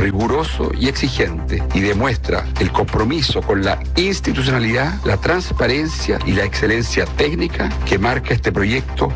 riguroso y exigente y demuestra el compromiso con la institucionalidad, la transparencia y la excelencia técnica que marca este proyecto.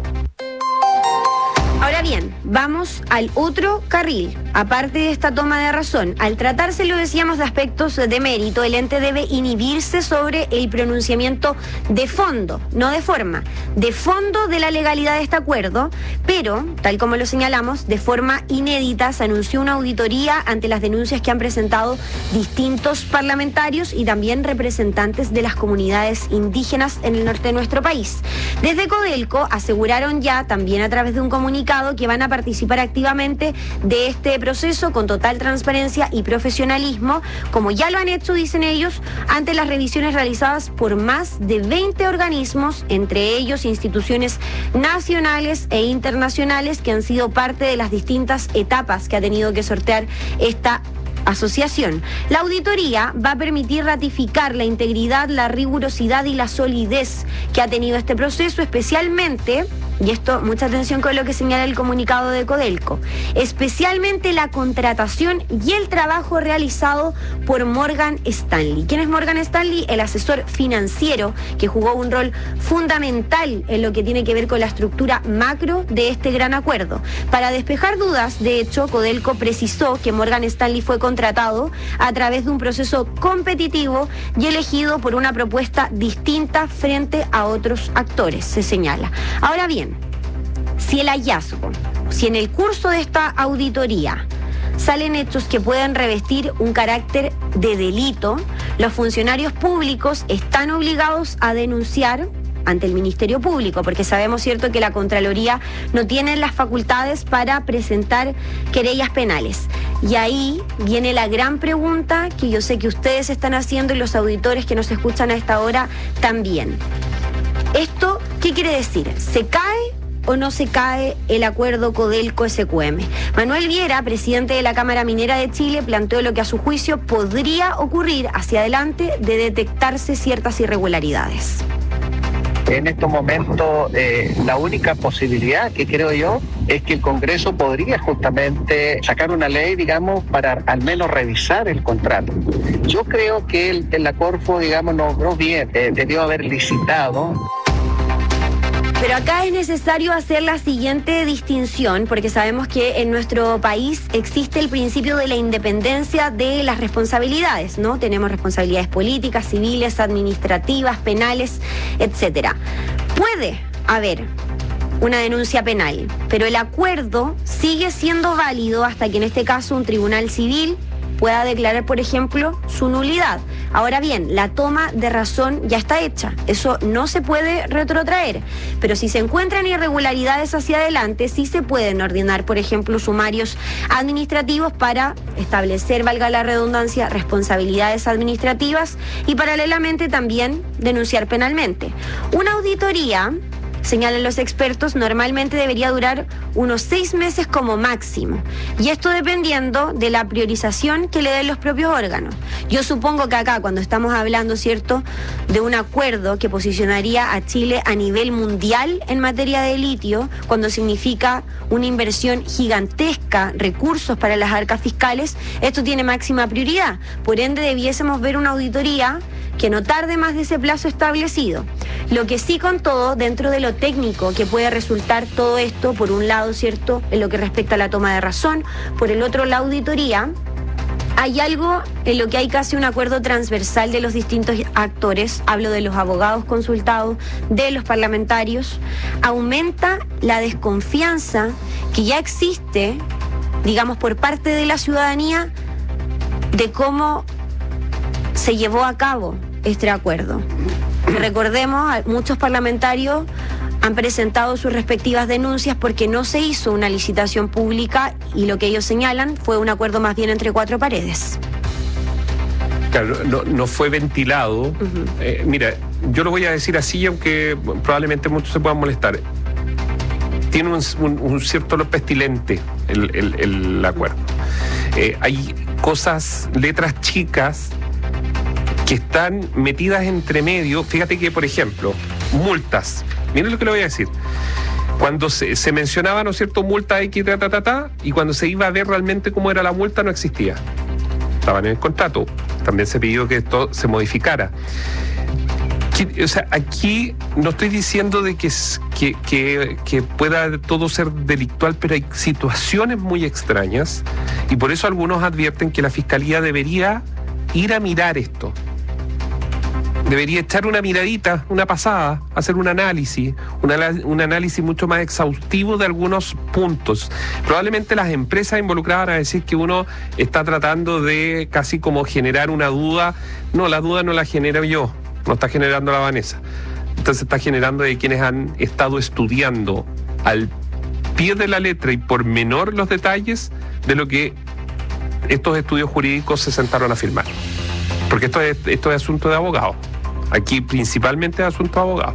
Ahora bien, vamos al otro carril. Aparte de esta toma de razón, al tratarse, lo decíamos, de aspectos de mérito, el ente debe inhibirse sobre el pronunciamiento de fondo, no de forma, de fondo de la legalidad de este acuerdo, pero, tal como lo señalamos, de forma inédita se anunció una auditoría ante las denuncias que han presentado distintos parlamentarios y también representantes de las comunidades indígenas en el norte de nuestro país. Desde Codelco aseguraron ya, también a través de un comunicado, que van a participar activamente de este proceso con total transparencia y profesionalismo, como ya lo han hecho, dicen ellos, ante las revisiones realizadas por más de 20 organismos, entre ellos instituciones nacionales e internacionales que han sido parte de las distintas etapas que ha tenido que sortear esta asociación. La auditoría va a permitir ratificar la integridad, la rigurosidad y la solidez que ha tenido este proceso, especialmente, y esto, mucha atención con lo que señala el comunicado de Codelco, especialmente la contratación y el trabajo realizado por Morgan Stanley. ¿Quién es Morgan Stanley? El asesor financiero que jugó un rol fundamental en lo que tiene que ver con la estructura macro de este gran acuerdo. Para despejar dudas, de hecho, Codelco precisó que Morgan Stanley fue contratado a través de un proceso competitivo y elegido por una propuesta distinta frente a otros actores, se señala. Ahora bien, si el hallazgo, si en el curso de esta auditoría salen hechos que pueden revestir un carácter de delito, los funcionarios públicos están obligados a denunciar ante el Ministerio Público, porque sabemos, cierto, que la Contraloría no tiene las facultades para presentar querellas penales. Y ahí viene la gran pregunta que yo sé que ustedes están haciendo y los auditores que nos escuchan a esta hora también. ¿Esto qué quiere decir? ¿Se cae o no se cae el acuerdo Codelco-SQM? Manuel Viera, presidente de la Cámara Minera de Chile, planteó lo que a su juicio podría ocurrir hacia adelante de detectarse ciertas irregularidades. En estos momentos, la única posibilidad que creo yo es que el Congreso podría justamente sacar una ley, digamos, para al menos revisar el contrato. Yo creo que la Corfo, digamos, no bien, debió haber licitado. Pero acá es necesario hacer la siguiente distinción, porque sabemos que en nuestro país existe el principio de la independencia de las responsabilidades, ¿no? Tenemos responsabilidades políticas, civiles, administrativas, penales, etcétera. Puede haber una denuncia penal, pero el acuerdo sigue siendo válido hasta que en este caso un tribunal civil pueda declarar, por ejemplo, su nulidad. Ahora bien, la toma de razón ya está hecha, eso no se puede retrotraer, pero si se encuentran irregularidades hacia adelante, sí se pueden ordenar, por ejemplo, sumarios administrativos para establecer, valga la redundancia, responsabilidades administrativas y paralelamente también denunciar penalmente. Una auditoría, señalan los expertos, normalmente debería durar unos 6 meses como máximo. Y esto dependiendo de la priorización que le den los propios órganos. Yo supongo que acá, cuando estamos hablando, ¿cierto?, de un acuerdo que posicionaría a Chile a nivel mundial en materia de litio, cuando significa una inversión gigantesca, recursos para las arcas fiscales, esto tiene máxima prioridad. Por ende, debiésemos ver una auditoría que no tarde más de ese plazo establecido. Lo que sí, con todo, dentro de lo técnico que puede resultar todo esto, por un lado, ¿cierto?, en lo que respecta a la toma de razón, por el otro, la auditoría, hay algo en lo que hay casi un acuerdo transversal de los distintos actores, hablo de los abogados consultados, de los parlamentarios, aumenta la desconfianza que ya existe, digamos, por parte de la ciudadanía de cómo se llevó a cabo este acuerdo. Recordemos, muchos parlamentarios han presentado sus respectivas denuncias porque no se hizo una licitación pública y lo que ellos señalan fue un acuerdo más bien entre 4 paredes. Claro, no fue ventilado. Mira, yo lo voy a decir así, aunque probablemente muchos se puedan molestar. Tiene un cierto olor pestilente el acuerdo. Hay cosas, letras chicas que están metidas entre medio. Fíjate que, por ejemplo, multas. Miren lo que le voy a decir. Cuando se mencionaba, ¿no es cierto?, multa X, y cuando se iba a ver realmente cómo era la multa, no existía. Estaban en el contrato. También se pidió que esto se modificara. O sea, aquí no estoy diciendo de que pueda todo ser delictual, pero hay situaciones muy extrañas, y por eso algunos advierten que la Fiscalía debería ir a mirar esto. Debería echar una miradita, una pasada, hacer un análisis mucho más exhaustivo de algunos puntos. Probablemente las empresas involucradas van a decir que uno está tratando de casi como generar una duda. No, la duda no la genero yo, no está generando la Vanessa. Entonces está generando de quienes han estado estudiando al pie de la letra y por menor los detalles de lo que estos estudios jurídicos se sentaron a firmar. Porque esto es asunto de abogados. Aquí principalmente es asunto de abogados.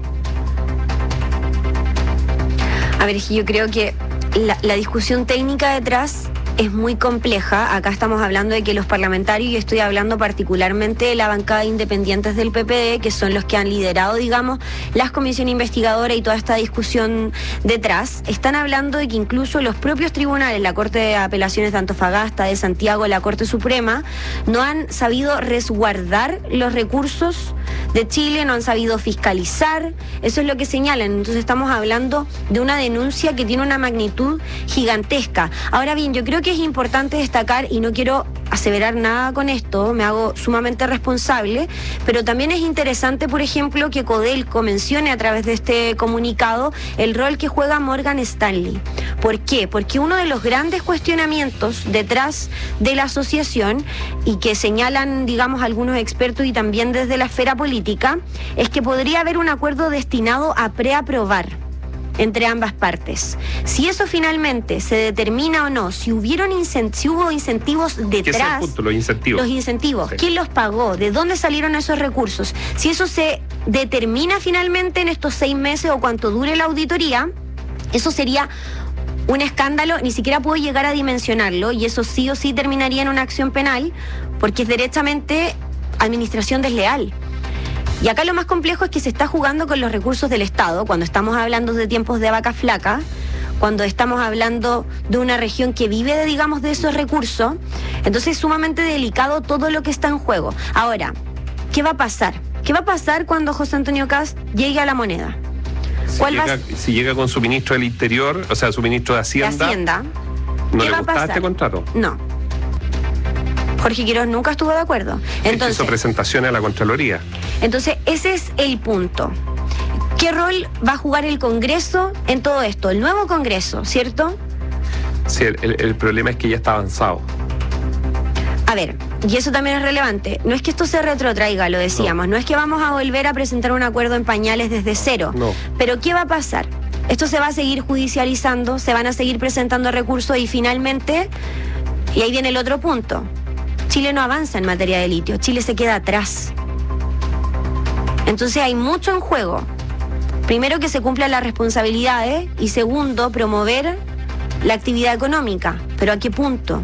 A ver, yo creo que la discusión técnica detrás es muy compleja. Acá estamos hablando de que los parlamentarios, y estoy hablando particularmente de la bancada de independientes del PPD, que son los que han liderado, digamos, las comisiones investigadoras y toda esta discusión detrás, están hablando de que incluso los propios tribunales, la Corte de Apelaciones de Antofagasta, de Santiago, la Corte Suprema, no han sabido resguardar los recursos de Chile, no han sabido fiscalizar. Eso es lo que señalan. Entonces estamos hablando de una denuncia que tiene una magnitud gigantesca. Ahora bien, yo creo que es importante destacar, y no quiero aseverar nada con esto, me hago sumamente responsable, pero también es interesante, por ejemplo, que Codelco mencione a través de este comunicado el rol que juega Morgan Stanley. ¿Por qué? Porque uno de los grandes cuestionamientos detrás de la asociación, y que señalan, digamos, algunos expertos y también desde la esfera política, es que podría haber un acuerdo destinado a preaprobar entre ambas partes. Si eso finalmente se determina o no, si hubo incentivos detrás. ¿Qué es el punto? Los incentivos. Los incentivos. Sí. ¿Quién los pagó? ¿De dónde salieron esos recursos? Si eso se determina finalmente en estos 6 meses o cuanto dure la auditoría, eso sería un escándalo. Ni siquiera puedo llegar a dimensionarlo, y eso sí o sí terminaría en una acción penal, porque es derechamente administración desleal. Y acá lo más complejo es que se está jugando con los recursos del Estado, cuando estamos hablando de tiempos de vaca flaca, cuando estamos hablando de una región que vive, digamos, de esos recursos. Entonces es sumamente delicado todo lo que está en juego. Ahora, ¿qué va a pasar? ¿Qué va a pasar cuando José Antonio Kast llegue a la Moneda? Si llega con su ministro del Interior, o sea, su ministro de Hacienda. ¿No le gustaba este contrato? No. Jorge Quiroz nunca estuvo de acuerdo. Entonces, hizo presentaciones a la Contraloría. Entonces, ese es el punto. ¿Qué rol va a jugar el Congreso en todo esto? El nuevo Congreso, ¿cierto? Sí, el problema es que ya está avanzado. A ver, y eso también es relevante. No es que esto se retrotraiga, lo decíamos. No es que vamos a volver a presentar un acuerdo en pañales desde cero. No. Pero ¿qué va a pasar? Esto se va a seguir judicializando, se van a seguir presentando recursos, y finalmente, y ahí viene el otro punto, Chile no avanza en materia de litio, Chile se queda atrás. Entonces hay mucho en juego. Primero, que se cumplan las responsabilidades, y segundo, promover la actividad económica. ¿Pero a qué punto?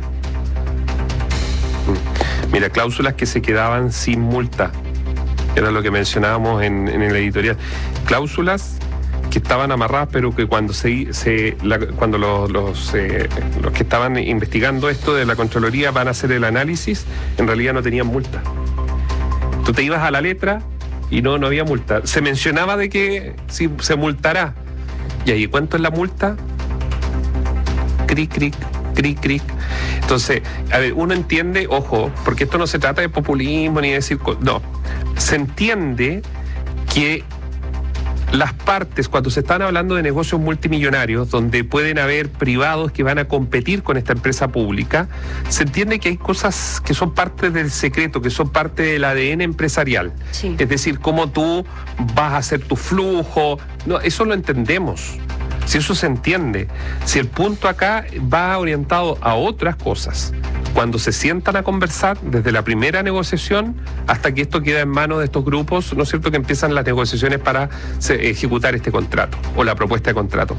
Mira, cláusulas que se quedaban sin multa, era lo que mencionábamos en el editorial. Cláusulas que estaban amarradas, pero que cuando cuando los que estaban investigando esto de la Contraloría van a hacer el análisis, en realidad no tenían multa. Tú te ibas a la letra y no había multa. Se mencionaba de que sí, se multará. ¿Y ahí cuánto es la multa? Cric, cric, cric, cric. Entonces, a ver, uno entiende, ojo, porque esto no se trata de populismo ni de decir... No, se entiende que las partes, cuando se están hablando de negocios multimillonarios, donde pueden haber privados que van a competir con esta empresa pública, se entiende que hay cosas que son parte del secreto, que son parte del ADN empresarial. Sí. Es decir, cómo tú vas a hacer tu flujo. No, eso lo entendemos. Si eso se entiende. Si el punto acá va orientado a otras cosas, cuando se sientan a conversar desde la primera negociación hasta que esto queda en manos de estos grupos, ¿no es cierto?, que empiezan las negociaciones para ejecutar este contrato o la propuesta de contrato.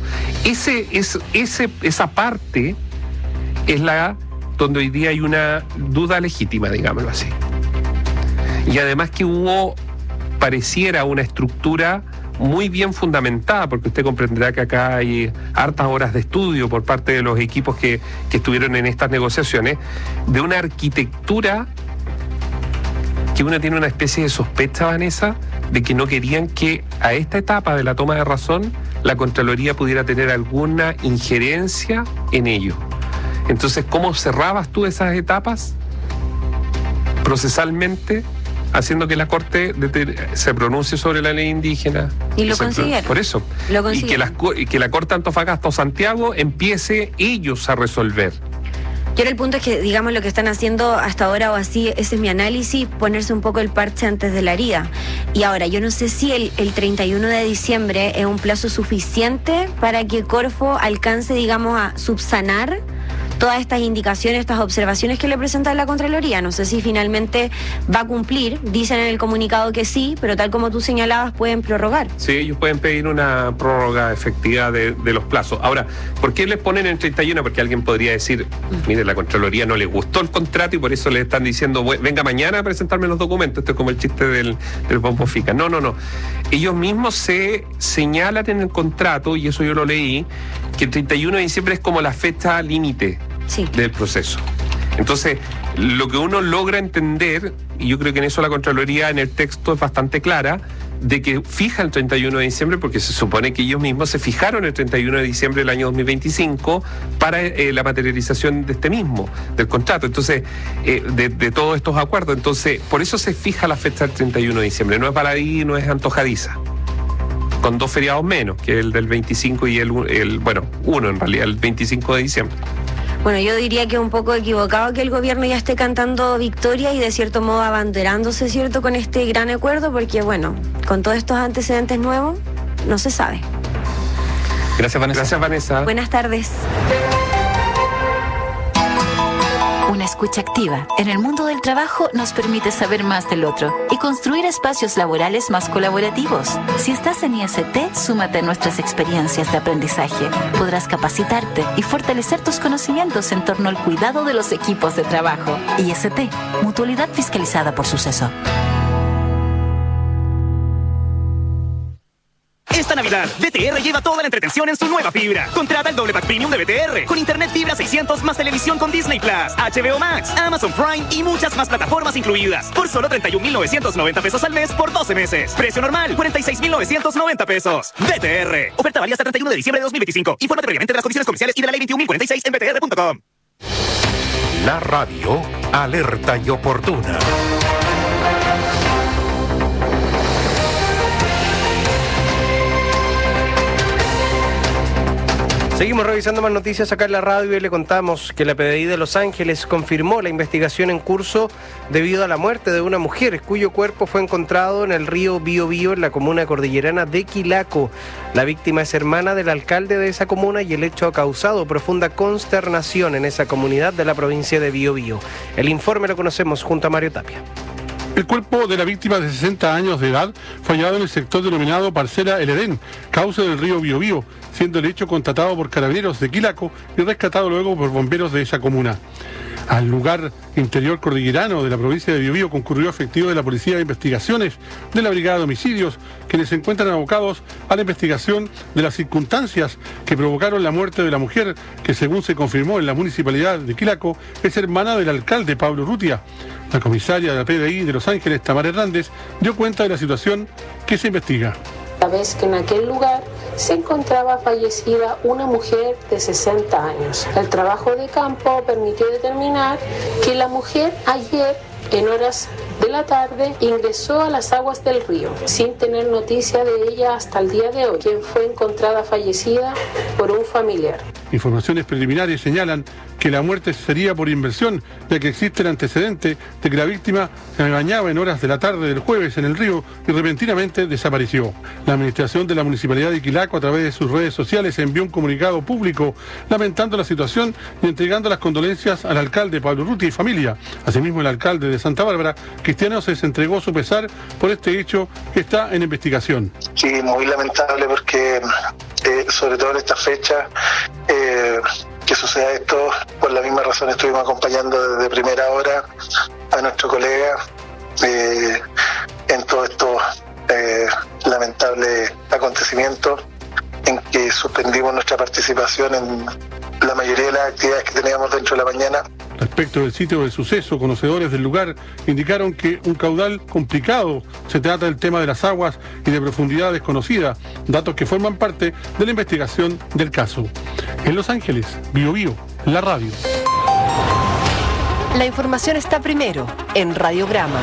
Esa parte es la donde hoy día hay una duda legítima, digámoslo así. Y además que pareciera una estructura muy bien fundamentada, porque usted comprenderá que acá hay hartas horas de estudio por parte de los equipos que estuvieron en estas negociaciones, de una arquitectura que uno tiene una especie de sospecha, Vanessa, de que no querían que a esta etapa de la toma de razón la Contraloría pudiera tener alguna injerencia en ello. Entonces, ¿cómo cerrabas tú esas etapas procesalmente, haciendo que la Corte se pronuncie sobre la ley indígena? Y lo consiguieron. Por eso. Y que la Corte Antofagasta o Santiago empiece ellos a resolver. Y ahora el punto es que, digamos, lo que están haciendo hasta ahora, o así, ese es mi análisis, ponerse un poco el parche antes de la herida. Y ahora, yo no sé si el 31 de diciembre es un plazo suficiente para que Corfo alcance, digamos, a subsanar todas estas indicaciones, estas observaciones que le presenta la Contraloría. No sé si finalmente va a cumplir. Dicen en el comunicado que sí, pero tal como tú señalabas, pueden prorrogar. Sí, ellos pueden pedir una prórroga efectiva de los plazos. Ahora, ¿por qué les ponen el 31? Porque alguien podría decir, mire, la Contraloría no les gustó el contrato y por eso le están diciendo, venga mañana a presentarme los documentos. Esto es como el chiste del Pompo Fica. No. Ellos mismos se señalan en el contrato, y eso yo lo leí, que el 31 de diciembre es como la fecha límite. Sí. Del proceso. Entonces, lo que uno logra entender, y yo creo que en eso la Contraloría en el texto es bastante clara, de que fija el 31 de diciembre, porque se supone que ellos mismos se fijaron el 31 de diciembre del año 2025 para la materialización de del contrato, entonces, de todos estos acuerdos. Entonces, por eso se fija la fecha del 31 de diciembre. No es baladí, no es antojadiza. Con 2 feriados menos, que el del 25 y uno en realidad, el 25 de diciembre. Bueno, yo diría que es un poco equivocado que el gobierno ya esté cantando victoria y de cierto modo abanderándose, ¿cierto?, con este gran acuerdo, porque bueno, con todos estos antecedentes nuevos, no se sabe. Gracias, Vanessa. Gracias, Vanessa. Buenas tardes. Una escucha activa en el mundo del trabajo nos permite saber más del otro y construir espacios laborales más colaborativos. Si estás en IST, súmate a nuestras experiencias de aprendizaje. Podrás capacitarte y fortalecer tus conocimientos en torno al cuidado de los equipos de trabajo. IST, Mutualidad Fiscalizada por Suceso. Esta Navidad, BTR lleva toda la entretención en su nueva fibra. Contrata el doble pack premium de BTR con internet fibra 600 más televisión con Disney Plus, HBO Max, Amazon Prime y muchas más plataformas incluidas. Por solo 31,990 pesos al mes por 12 meses. Precio normal, 46,990 pesos. BTR. Oferta válida hasta el 31 de diciembre de 2025. Infórmate previamente de las condiciones comerciales y de la ley 21.046 en btr.com. La radio alerta y oportuna. Seguimos revisando más noticias acá en la radio y le contamos que la PDI de Los Ángeles confirmó la investigación en curso debido a la muerte de una mujer cuyo cuerpo fue encontrado en el río Biobío en la comuna cordillerana de Quilaco. La víctima es hermana del alcalde de esa comuna y el hecho ha causado profunda consternación en esa comunidad de la provincia de Biobío. El informe lo conocemos junto a Mario Tapia. El cuerpo de la víctima de 60 años de edad fue hallado en el sector denominado Parcela El Edén, cauce del río Biobío, siendo el hecho constatado por carabineros de Quilaco y rescatado luego por bomberos de esa comuna. Al lugar interior cordillerano de la provincia de Biobío concurrió efectivo de la Policía de Investigaciones de la Brigada de Homicidios, quienes se encuentran abocados a la investigación de las circunstancias que provocaron la muerte de la mujer, que según se confirmó en la municipalidad de Quilaco, es hermana del alcalde Pablo Urrutia. La comisaria de la PDI de Los Ángeles, Tamara Hernández, dio cuenta de la situación que se investiga. La vez que en aquel lugar se encontraba fallecida una mujer de 60 años. El trabajo de campo permitió determinar que la mujer ayer, en horas de la tarde, ingresó a las aguas del río, sin tener noticia de ella hasta el día de hoy, quien fue encontrada fallecida por un familiar. Informaciones preliminares señalan que la muerte sería por inversión, ya que existe el antecedente de que la víctima se bañaba en horas de la tarde del jueves en el río y repentinamente desapareció. La administración de la Municipalidad de Quilaco, a través de sus redes sociales, envió un comunicado público lamentando la situación y entregando las condolencias al alcalde Pablo Urrutia y familia. Asimismo, el alcalde de Santa Bárbara, Cristiano, se entregó su pesar por este hecho que está en investigación. Sí, muy lamentable porque, sobre todo en esta fecha, que suceda esto. Por la misma razón estuvimos acompañando desde primera hora a nuestro colega en todos estos lamentable acontecimiento en que suspendimos nuestra participación en la mayoría de las actividades que teníamos dentro de la mañana. Respecto del sitio del suceso, conocedores del lugar indicaron que un caudal complicado se trata del tema de las aguas y de profundidad desconocida, datos que forman parte de la investigación del caso. En Los Ángeles, Bio Bio, la radio. La información está primero en Radiograma.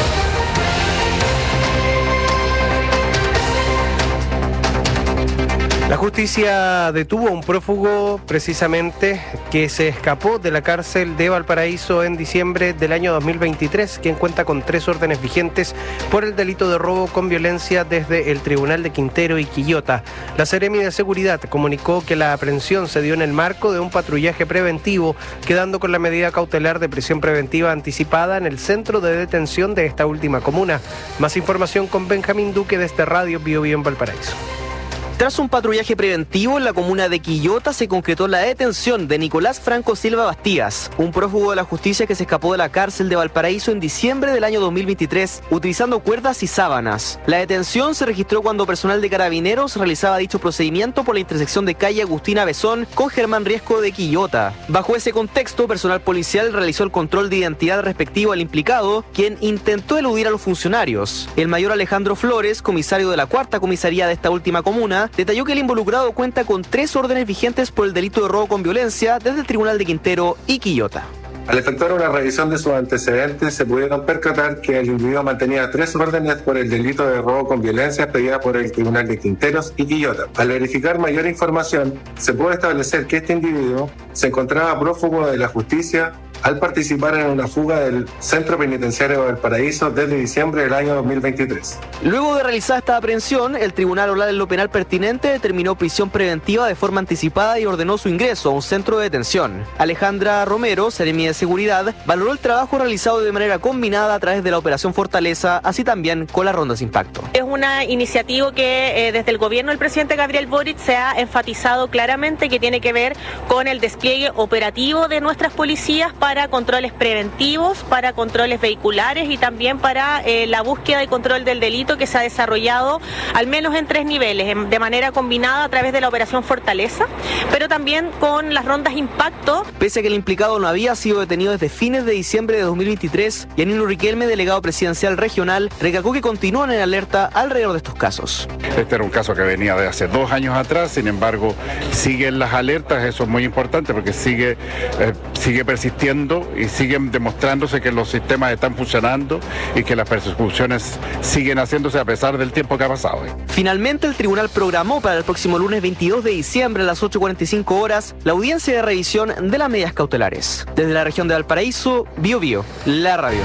La justicia detuvo a un prófugo precisamente que se escapó de la cárcel de Valparaíso en diciembre del año 2023, quien cuenta con 3 órdenes vigentes por el delito de robo con violencia desde el Tribunal de Quintero y Quillota. La Seremi de Seguridad comunicó que la aprehensión se dio en el marco de un patrullaje preventivo, quedando con la medida cautelar de prisión preventiva anticipada en el centro de detención de esta última comuna. Más información con Benjamín Duque desde Radio Bio Bio en Valparaíso. Tras un patrullaje preventivo en la comuna de Quillota se concretó la detención de Nicolás Franco Silva Bastías, un prófugo de la justicia que se escapó de la cárcel de Valparaíso en diciembre del año 2023 utilizando cuerdas y sábanas. La detención se registró cuando personal de Carabineros realizaba dicho procedimiento por la intersección de calle Agustina Besón con Germán Riesco de Quillota. Bajo ese contexto, personal policial realizó el control de identidad respectivo al implicado, quien intentó eludir a los funcionarios. El mayor Alejandro Flores, comisario de la 4ª comisaría de esta última comuna, detalló que el involucrado cuenta con 3 órdenes vigentes por el delito de robo con violencia desde el Tribunal de Quintero y Quillota. Al efectuar una revisión de sus antecedentes, se pudieron percatar que el individuo mantenía 3 órdenes por el delito de robo con violencia expedida por el Tribunal de Quinteros y Quillota. Al verificar mayor información, se puede establecer que este individuo se encontraba prófugo de la justicia al participar en una fuga del Centro Penitenciario de Valparaíso desde diciembre del año 2023. Luego de realizar esta aprehensión, el Tribunal Oral en lo penal pertinente determinó prisión preventiva de forma anticipada y ordenó su ingreso a un centro de detención. Alejandra Romero, Seremi de Seguridad, valoró el trabajo realizado de manera combinada a través de la Operación Fortaleza, así también con las rondas impacto. Es una iniciativa que desde el gobierno del presidente Gabriel Boric se ha enfatizado claramente que tiene que ver con el despliegue operativo de nuestras policías para controles preventivos, para controles vehiculares y también para la búsqueda y control del delito que se ha desarrollado al menos en 3 niveles, de manera combinada a través de la Operación Fortaleza, pero también con las rondas impacto. Pese a que el implicado no había sido detenido desde fines de diciembre de 2023, Yanino Riquelme, delegado presidencial regional, recalcó que continúan en alerta alrededor de estos casos. Este era un caso que venía de hace 2 años atrás, sin embargo, siguen las alertas, eso es muy importante porque sigue persistiendo y siguen demostrándose que los sistemas están funcionando y que las persecuciones siguen haciéndose a pesar del tiempo que ha pasado. Finalmente, el tribunal programó para el próximo lunes 22 de diciembre a las 8:45 horas la audiencia de revisión de las medidas cautelares. Desde la región de Valparaíso, Bio Bio, la radio.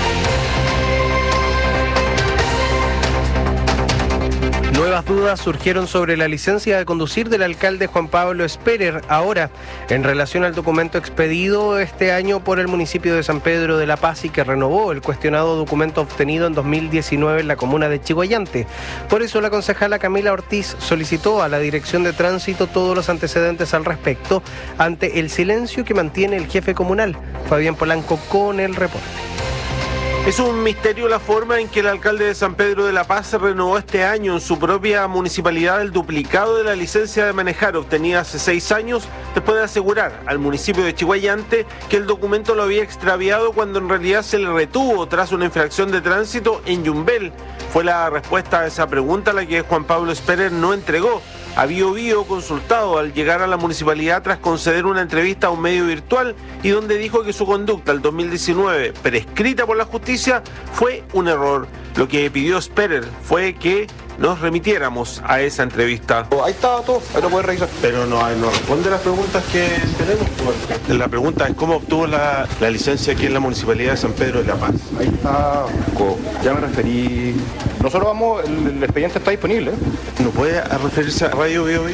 Nuevas dudas surgieron sobre la licencia de conducir del alcalde Juan Pablo Sperer, ahora en relación al documento expedido este año por el municipio de San Pedro de la Paz y que renovó el cuestionado documento obtenido en 2019 en la comuna de Chiguayante. Por eso la concejala Camila Ortiz solicitó a la Dirección de Tránsito todos los antecedentes al respecto ante el silencio que mantiene el jefe comunal. Fabián Polanco con el reporte. Es un misterio la forma en que el alcalde de San Pedro de la Paz renovó este año en su propia municipalidad el duplicado de la licencia de manejar obtenida hace 6 años, después de asegurar al municipio de Chiguayante que el documento lo había extraviado cuando en realidad se le retuvo tras una infracción de tránsito en Yumbel. Fue la respuesta a esa pregunta la que Juan Pablo Sperer no entregó. A Bio Bio, consultado al llegar a la municipalidad tras conceder una entrevista a un medio virtual y donde dijo que su conducta el 2019, prescrita por la justicia, fue un error. Lo que pidió Sperer fue que nos remitiéramos a esa entrevista. Ahí está todo, ahí lo puedes revisar. Pero no responde las preguntas que tenemos. La pregunta es cómo obtuvo la licencia aquí en la Municipalidad de San Pedro de la Paz. Ahí está, ya me referí. Nosotros vamos, el expediente está disponible. ¿No puede referirse a Radio Bio Bio?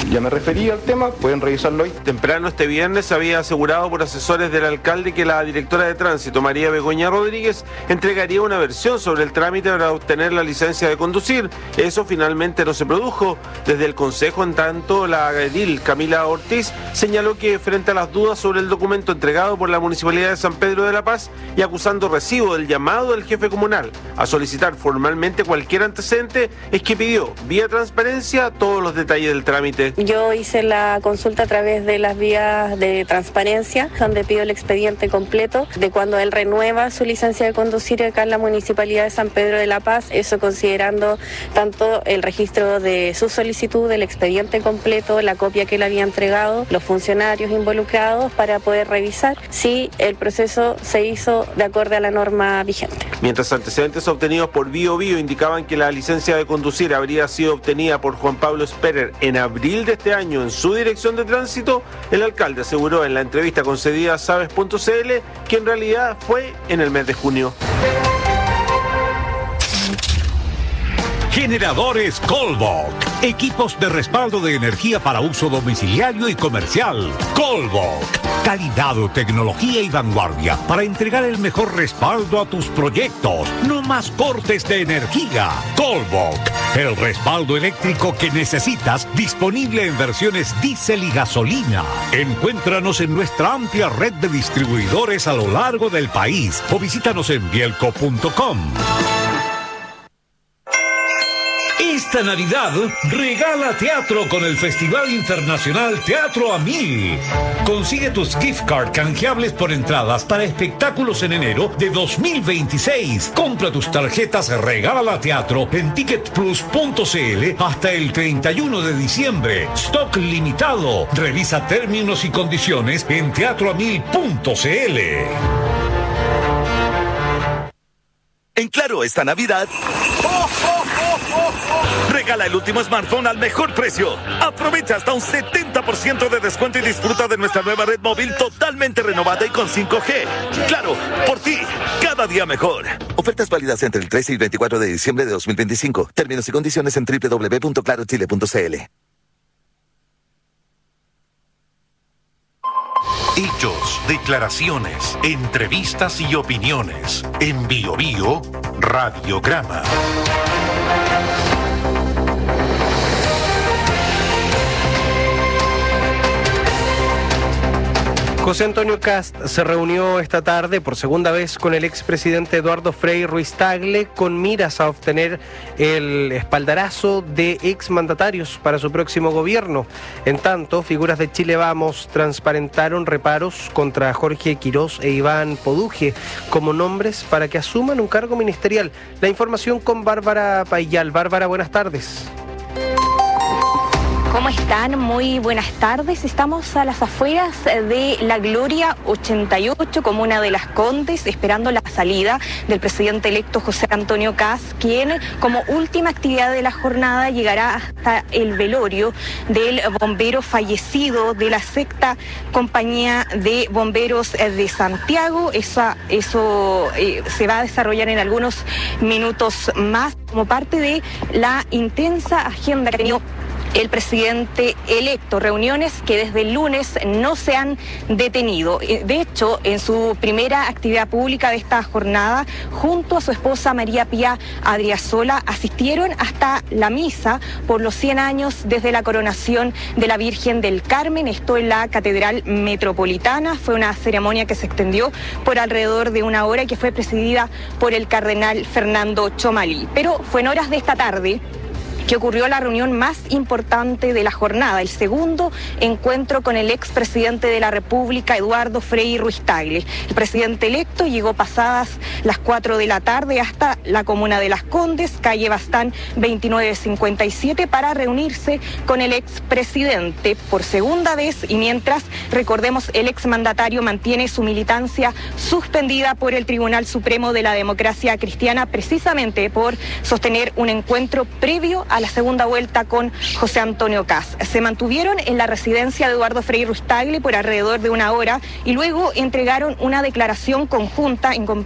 Ya me referí al tema, pueden revisarlo ahí. Temprano este viernes había asegurado por asesores del alcalde que la directora de tránsito, María Begoña Rodríguez, entregaría una versión sobre el trámite para obtener la licencia de conducir. Eso finalmente no se produjo. Desde el Consejo, en tanto, la edil Camila Ortiz señaló que frente a las dudas sobre el documento entregado por la Municipalidad de San Pedro de la Paz y acusando recibo del llamado del jefe comunal a solicitar formalmente cualquier antecedente, es que pidió vía transparencia todos los detalles del trámite. Yo hice la consulta a través de las vías de transparencia, donde pido el expediente completo de cuando él renueva su licencia de conducir acá en la Municipalidad de San Pedro de la Paz, eso considerando tanto el registro de su solicitud, el expediente completo, la copia que le había entregado, los funcionarios involucrados para poder revisar si el proceso se hizo de acuerdo a la norma vigente. Mientras antecedentes obtenidos por Bio indicaban que la licencia de conducir habría sido obtenida por Juan Pablo Sperer en abril de este año en su dirección de tránsito, el alcalde aseguró en la entrevista concedida a Sabes.cl que en realidad fue en el mes de junio. Generadores Colbok. Equipos de respaldo de energía para uso domiciliario y comercial. Colbok. Calidad, tecnología y vanguardia para entregar el mejor respaldo a tus proyectos. No más cortes de energía. Colbok. El respaldo eléctrico que necesitas, disponible en versiones diésel y gasolina. Encuéntranos en nuestra amplia red de distribuidores a lo largo del país o visítanos en bielco.com. Esta Navidad regala teatro con el Festival Internacional Teatro a 1000. Consigue tus gift card canjeables por entradas para espectáculos en enero de 2026. Compra tus tarjetas Regala Teatro en ticketplus.cl hasta el 31 de diciembre. Stock limitado. Revisa términos y condiciones en teatroa1000.cl. En Claro, esta Navidad, regala el último smartphone al mejor precio. Aprovecha hasta un 70% de descuento y disfruta de nuestra nueva red móvil totalmente renovada y con 5G. Claro, por ti, cada día mejor. Ofertas válidas entre el 13 y 24 de diciembre de 2025. Términos y condiciones en www.clarochile.cl. Hechos, declaraciones, entrevistas y opiniones. En Bio Bio, Radiograma. José Antonio Kast se reunió esta tarde por segunda vez con el expresidente Eduardo Frei Ruiz-Tagle con miras a obtener el espaldarazo de exmandatarios para su próximo gobierno. En tanto, figuras de Chile Vamos transparentaron reparos contra Jorge Quirós e Iván Poduje como nombres para que asuman un cargo ministerial. La información con Bárbara Payal. Bárbara, buenas tardes. ¿Cómo están? Muy buenas tardes. Estamos a las afueras de La Gloria 88, comuna de Las Condes, esperando la salida del presidente electo José Antonio Kast, quien como última actividad de la jornada llegará hasta el velorio del bombero fallecido de la sexta compañía de bomberos de Santiago. Eso se va a desarrollar en algunos minutos más como parte de la intensa agenda que ha tenido el presidente electo, reuniones que desde el lunes no se han detenido. De hecho, en su primera actividad pública de esta jornada, junto a su esposa María Pía Adriasola, asistieron hasta la misa por los 100 años desde la coronación de la Virgen del Carmen, esto en la Catedral Metropolitana. Fue una ceremonia que se extendió por alrededor de una hora y que fue presidida por el cardenal Fernando Chomalí. Pero fue en horas de esta tarde que ocurrió la reunión más importante de la jornada, el segundo encuentro con el expresidente de la República, Eduardo Frei Ruiz-Tagle. El presidente electo llegó pasadas las 4 de la tarde hasta la comuna de Las Condes, calle Bastán 2957, para reunirse con el expresidente por segunda vez, y mientras, recordemos, el exmandatario mantiene su militancia suspendida por el Tribunal Supremo de la Democracia Cristiana, precisamente por sostener un encuentro previo a la segunda vuelta con José Antonio Kast. Se mantuvieron en la residencia de Eduardo Frei Ruiz-Tagle por alrededor de una hora y luego entregaron una declaración conjunta en compañía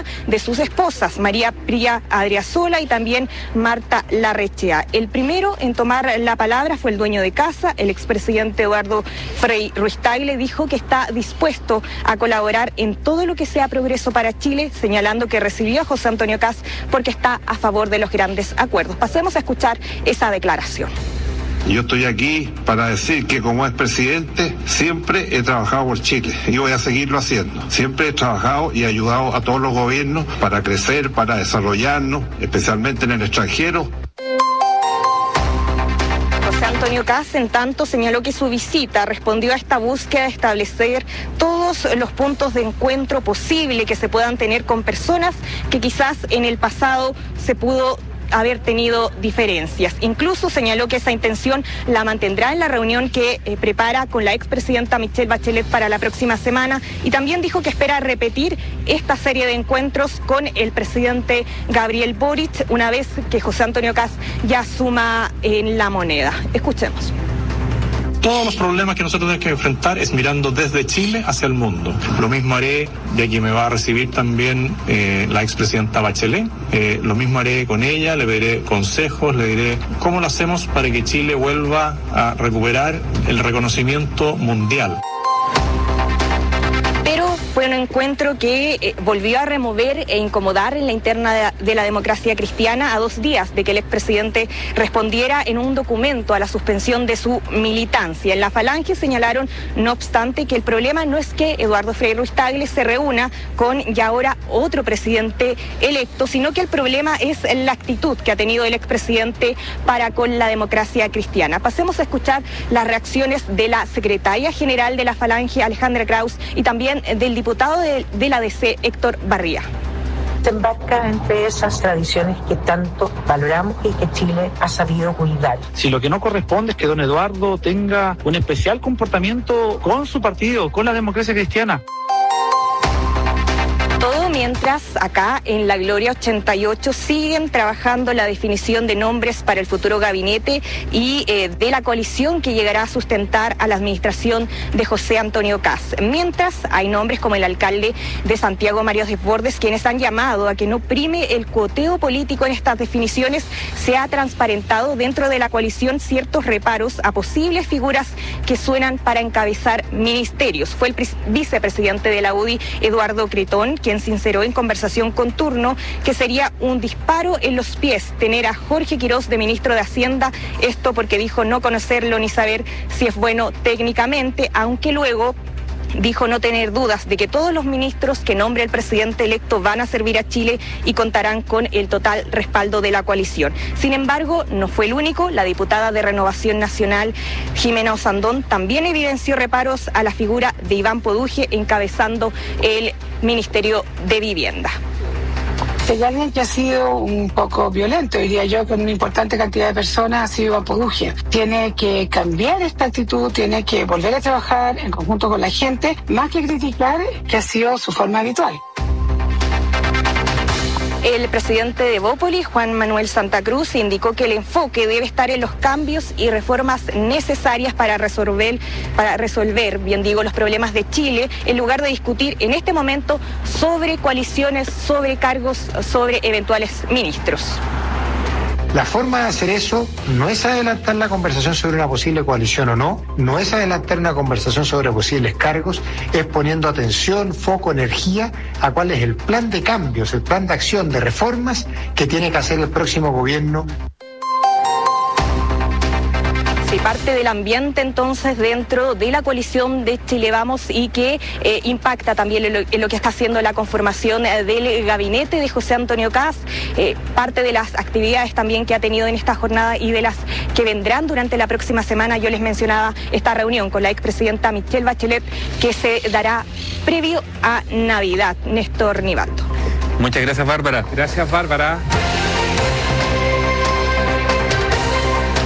de sus esposas, María Pría Adriasola y también Marta Larrechea. El primero en tomar la palabra fue el dueño de casa, el expresidente Eduardo Frei Ruiz-Tagle. Dijo que está dispuesto a colaborar en todo lo que sea progreso para Chile, señalando que recibió a José Antonio Kast porque está a favor de los grandes acuerdos. Pasemos a escuchar esa declaración. Yo estoy aquí para decir que como expresidente siempre he trabajado por Chile y voy a seguirlo haciendo. Siempre he trabajado y ayudado a todos los gobiernos para crecer, para desarrollarnos, especialmente en el extranjero. José Antonio Kast, en tanto, señaló que su visita respondió a esta búsqueda de establecer todos los puntos de encuentro posible que se puedan tener con personas que quizás en el pasado se pudo haber tenido diferencias. Incluso señaló que esa intención la mantendrá en la reunión que prepara con la expresidenta Michelle Bachelet para la próxima semana, y también dijo que espera repetir esta serie de encuentros con el presidente Gabriel Boric una vez que José Antonio Kast ya asuma en la moneda. Escuchemos. Todos los problemas que nosotros tenemos que enfrentar es mirando desde Chile hacia el mundo. Lo mismo haré, ya que me va a recibir también la expresidenta Bachelet. Lo mismo haré con ella, le daré consejos, le diré cómo lo hacemos para que Chile vuelva a recuperar el reconocimiento mundial. Fue un encuentro que volvió a remover e incomodar en la interna de la democracia cristiana a 2 días de que el expresidente respondiera en un documento a la suspensión de su militancia. En la Falange señalaron, no obstante, que el problema no es que Eduardo Frei Ruiz-Tagle se reúna con ya ahora otro presidente electo, sino que el problema es la actitud que ha tenido el expresidente para con la democracia cristiana. Pasemos a escuchar las reacciones de la secretaria general de la Falange, Alejandra Kraus, y también del diputado de la DC, Héctor Barría. Se embarca entre esas tradiciones que tanto valoramos y que Chile ha sabido cuidar. Si lo que no corresponde es que don Eduardo tenga un especial comportamiento con su partido, con la democracia cristiana. Todo mientras acá en La Gloria 88 siguen trabajando la definición de nombres para el futuro gabinete y de la coalición que llegará a sustentar a la administración de José Antonio Kast. Mientras hay nombres como el alcalde de Santiago, Mario Desbordes, quienes han llamado a que no prime el cuoteo político en estas definiciones, se ha transparentado dentro de la coalición ciertos reparos a posibles figuras que suenan para encabezar ministerios. Fue el vicepresidente de la UDI, Eduardo Cretón, quien sinceró en conversación con Turno que sería un disparo en los pies tener a Jorge Quirós de ministro de Hacienda, esto porque dijo no conocerlo ni saber si es bueno técnicamente, aunque luego dijo no tener dudas de que todos los ministros que nombre el presidente electo van a servir a Chile y contarán con el total respaldo de la coalición. Sin embargo, no fue el único. La diputada de Renovación Nacional, Jimena Osandón, también evidenció reparos a la figura de Iván Poduje encabezando el Ministerio de Vivienda. Hay alguien que ha sido un poco violento, diría yo, con una importante cantidad de personas, ha sido Iván Poduje. Tiene que cambiar esta actitud, tiene que volver a trabajar en conjunto con la gente, más que criticar, que ha sido su forma habitual. El presidente de Bópoli, Juan Manuel Santa Cruz, indicó que el enfoque debe estar en los cambios y reformas necesarias para resolver, los problemas de Chile, en lugar de discutir en este momento sobre coaliciones, sobre cargos, sobre eventuales ministros. La forma de hacer eso no es adelantar la conversación sobre una posible coalición o no, no es adelantar una conversación sobre posibles cargos, es poniendo atención, foco, energía a cuál es el plan de cambios, el plan de acción, de reformas que tiene que hacer el próximo gobierno. Sí, parte del ambiente entonces dentro de la coalición de Chile Vamos y que impacta también en lo que está haciendo la conformación del gabinete de José Antonio Kast, parte de las actividades también que ha tenido en esta jornada y de las que vendrán durante la próxima semana. Yo les mencionaba esta reunión con la expresidenta Michelle Bachelet que se dará previo a Navidad. Néstor Nivaldo. Muchas gracias, Bárbara. Gracias, Bárbara.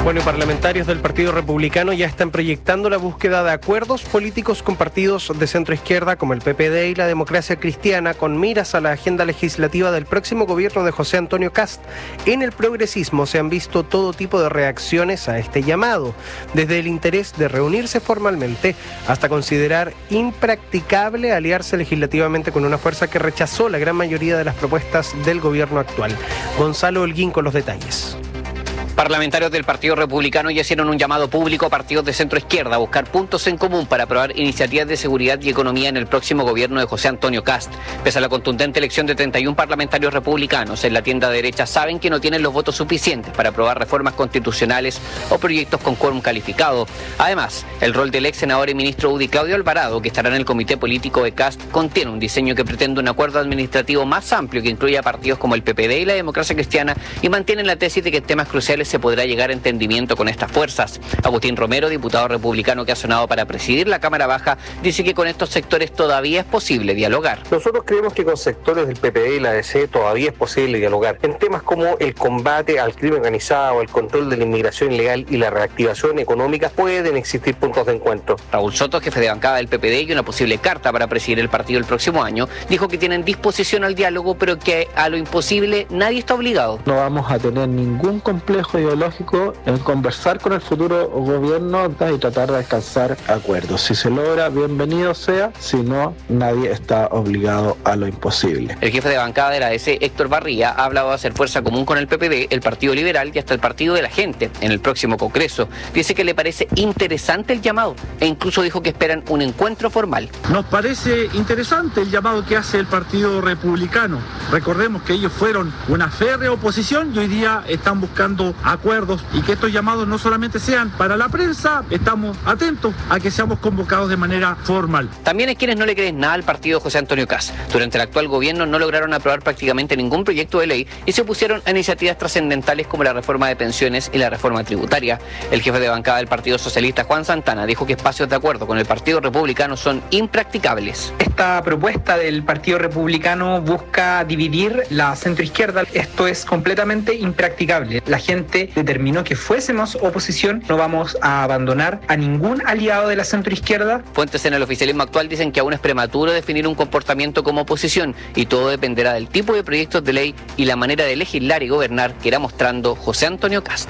Bueno, parlamentarios del Partido Republicano ya están proyectando la búsqueda de acuerdos políticos con partidos de centro izquierda como el PPD y la Democracia Cristiana con miras a la agenda legislativa del próximo gobierno de José Antonio Kast. En el progresismo se han visto todo tipo de reacciones a este llamado, desde el interés de reunirse formalmente hasta considerar impracticable aliarse legislativamente con una fuerza que rechazó la gran mayoría de las propuestas del gobierno actual. Gonzalo Holguín con los detalles. Parlamentarios del Partido Republicano ya hicieron un llamado público a partidos de centro izquierda a buscar puntos en común para aprobar iniciativas de seguridad y economía en el próximo gobierno de José Antonio Kast. Pese a la contundente elección de 31 parlamentarios republicanos, en la tienda derecha saben que no tienen los votos suficientes para aprobar reformas constitucionales o proyectos con quórum calificado. Además, el rol del ex senador y ministro UDI Claudio Alvarado, que estará en el comité político de Kast, contiene un diseño que pretende un acuerdo administrativo más amplio que incluya partidos como el PPD y la Democracia Cristiana y mantiene la tesis de que en temas cruciales se podrá llegar a entendimiento con estas fuerzas. Agustín Romero, diputado republicano que ha sonado para presidir la Cámara Baja, dice que con estos sectores todavía es posible dialogar. Nosotros creemos que con sectores del PPD y la DC todavía es posible dialogar en temas como el combate al crimen organizado, el control de la inmigración ilegal y la reactivación económica. Pueden existir puntos de encuentro. Raúl Soto, jefe de bancada del PPD y una posible carta para presidir el partido el próximo año, dijo que tienen disposición al diálogo, pero que a lo imposible nadie está obligado. No vamos a tener ningún complejo ideológico en conversar con el futuro gobierno y tratar de alcanzar acuerdos. Si se logra, bienvenido sea, si no, nadie está obligado a lo imposible. El jefe de bancada de la DC, Héctor Barría, ha hablado de hacer fuerza común con el PPD, el Partido Liberal y hasta el Partido de la Gente en el próximo Congreso. Dice que le parece interesante el llamado e incluso dijo que esperan un encuentro formal. Nos parece interesante el llamado que hace el Partido Republicano. Recordemos que ellos fueron una férrea oposición y hoy día están buscando acuerdos y que estos llamados no solamente sean para la prensa, estamos atentos a que seamos convocados de manera formal. También hay quienes no le creen nada al partido de José Antonio Kast. Durante el actual gobierno no lograron aprobar prácticamente ningún proyecto de ley y se opusieron a iniciativas trascendentales como la reforma de pensiones y la reforma tributaria. El jefe de bancada del Partido Socialista, Juan Santana, dijo que espacios de acuerdo con el Partido Republicano son impracticables. Esta propuesta del Partido Republicano busca dividir la centroizquierda. Esto es completamente impracticable. La gente determinó que fuésemos oposición, no vamos a abandonar a ningún aliado de la centroizquierda. Fuentes en el oficialismo actual dicen que aún es prematuro definir un comportamiento como oposición y todo dependerá del tipo de proyectos de ley y la manera de legislar y gobernar que irá mostrando José Antonio Kast.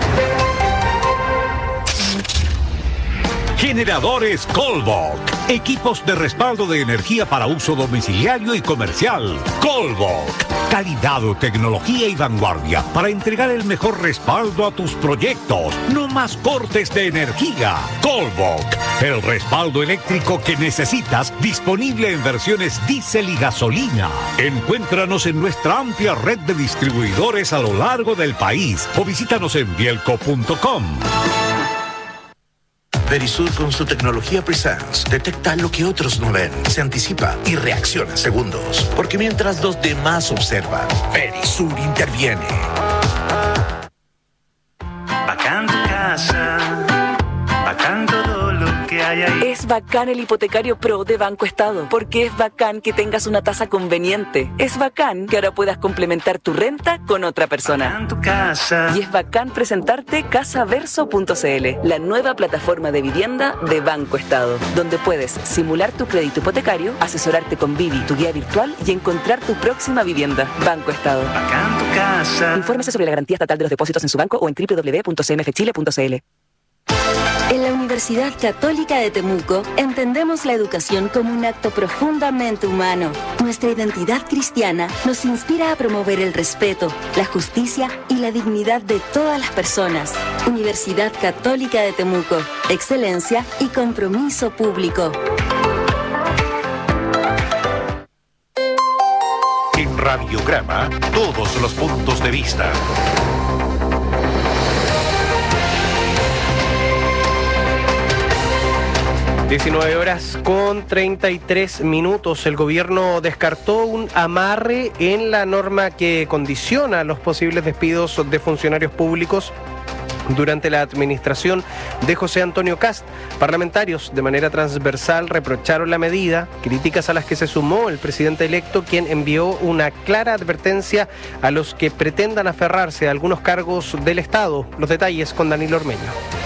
Generadores Colbok. Equipos de respaldo de energía para uso domiciliario y comercial. Colbok. Calidad, tecnología y vanguardia para entregar el mejor respaldo a tus proyectos. No más cortes de energía. Colbok. El respaldo eléctrico que necesitas, disponible en versiones diésel y gasolina. Encuéntranos en nuestra amplia red de distribuidores a lo largo del país o visítanos en bielco.com. Verisur con su tecnología Presence detecta lo que otros no ven, se anticipa y reacciona en segundos. Porque mientras los demás observan, Verisur interviene. Bacán tu casa, bacán todo lo que hay ahí. Es bacán el hipotecario Pro de Banco Estado, porque es bacán que tengas una tasa conveniente. Es bacán que ahora puedas complementar tu renta con otra persona. Bacán tu casa. Y es bacán presentarte Casaverso.cl, la nueva plataforma de vivienda de Banco Estado, donde puedes simular tu crédito hipotecario, asesorarte con Vivi, tu guía virtual, y encontrar tu próxima vivienda. Banco Estado. Bacán tu casa. Infórmese sobre la garantía estatal de los depósitos en su banco o en www.cmfchile.cl. En la Universidad Católica de Temuco entendemos la educación como un acto profundamente humano. Nuestra identidad cristiana nos inspira a promover el respeto, la justicia y la dignidad de todas las personas. Universidad Católica de Temuco, excelencia y compromiso público. En Radiograma, todos los puntos de vista. 19:33. El gobierno descartó un amarre en la norma que condiciona los posibles despidos de funcionarios públicos Durante la administración de José Antonio Kast, parlamentarios de manera transversal reprocharon la medida, críticas a las que se sumó el presidente electo, quien envió una clara advertencia a los que pretendan aferrarse a algunos cargos del Estado. Los detalles con Danilo Ormeño.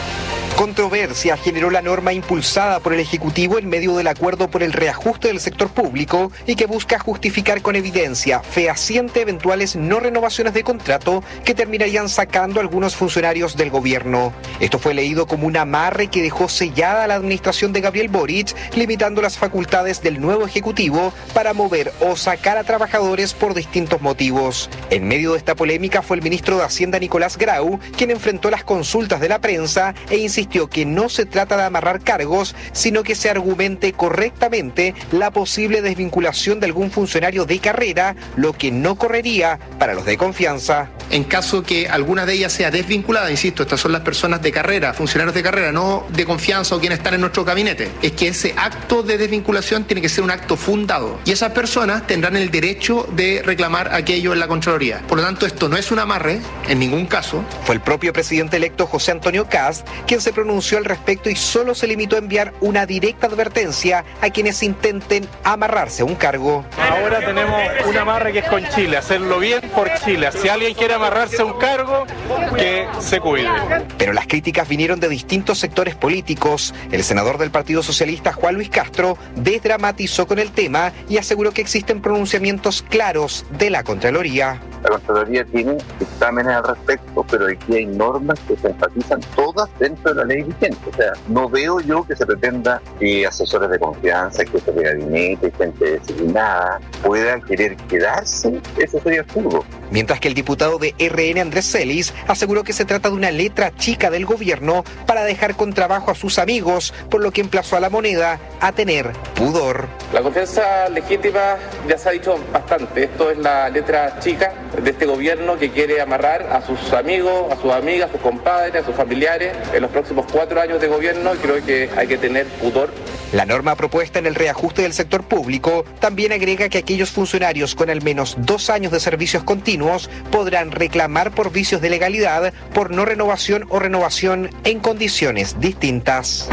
Controversia generó la norma impulsada por el Ejecutivo en medio del acuerdo por el reajuste del sector público y que busca justificar con evidencia fehaciente eventuales no renovaciones de contrato que terminarían sacando a algunos funcionarios del gobierno. Esto fue leído como un amarre que dejó sellada a la administración de Gabriel Boric, limitando las facultades del nuevo Ejecutivo para mover o sacar a trabajadores por distintos motivos. En medio de esta polémica fue el ministro de Hacienda Nicolás Grau quien enfrentó las consultas de la prensa e insistió que no se trata de amarrar cargos, sino que se argumente correctamente la posible desvinculación de algún funcionario de carrera, lo que no correría para los de confianza. En caso que alguna de ellas sea desvinculada, insisto, estas son las personas de carrera, funcionarios de carrera, no de confianza o quienes están en nuestro gabinete, es que ese acto de desvinculación tiene que ser un acto fundado y esas personas tendrán el derecho de reclamar aquello en la Contraloría. Por lo tanto, esto no es un amarre, en ningún caso. Fue el propio presidente electo José Antonio Kast quien se pronunció al respecto y solo se limitó a enviar una directa advertencia a quienes intenten amarrarse a un cargo. Ahora tenemos un amarre que es con Chile, hacerlo bien por Chile. Si alguien quiere amarrarse a un cargo, que se cuide. Pero las críticas vinieron de distintos sectores políticos. El senador del Partido Socialista, Juan Luis Castro, desdramatizó con el tema y aseguró que existen pronunciamientos claros de la Contraloría. La Contraloría tiene dictámenes al respecto, pero aquí hay normas que se enfatizan todas dentro de la ley vigente. O sea, no veo yo que se pretenda que asesores de confianza, que jefes de gabinete, gente designada, puedan querer quedarse. Eso sería absurdo. Mientras que el diputado de RN, Andrés Celis, aseguró que se trata de una letra chica del gobierno para dejar con trabajo a sus amigos, por lo que emplazó a la moneda a tener pudor. La confianza legítima ya se ha dicho bastante. Esto es la letra chica de este gobierno que quiere amarrar a sus amigos, a sus amigas, a sus compadres, a sus familiares en los próximos 4 años de gobierno. Creo que hay que tener pudor. La norma propuesta en el reajuste del sector público también agrega que aquellos funcionarios con al menos 2 años de servicios continuos podrán reclamar por vicios de legalidad, por no renovación o renovación en condiciones distintas.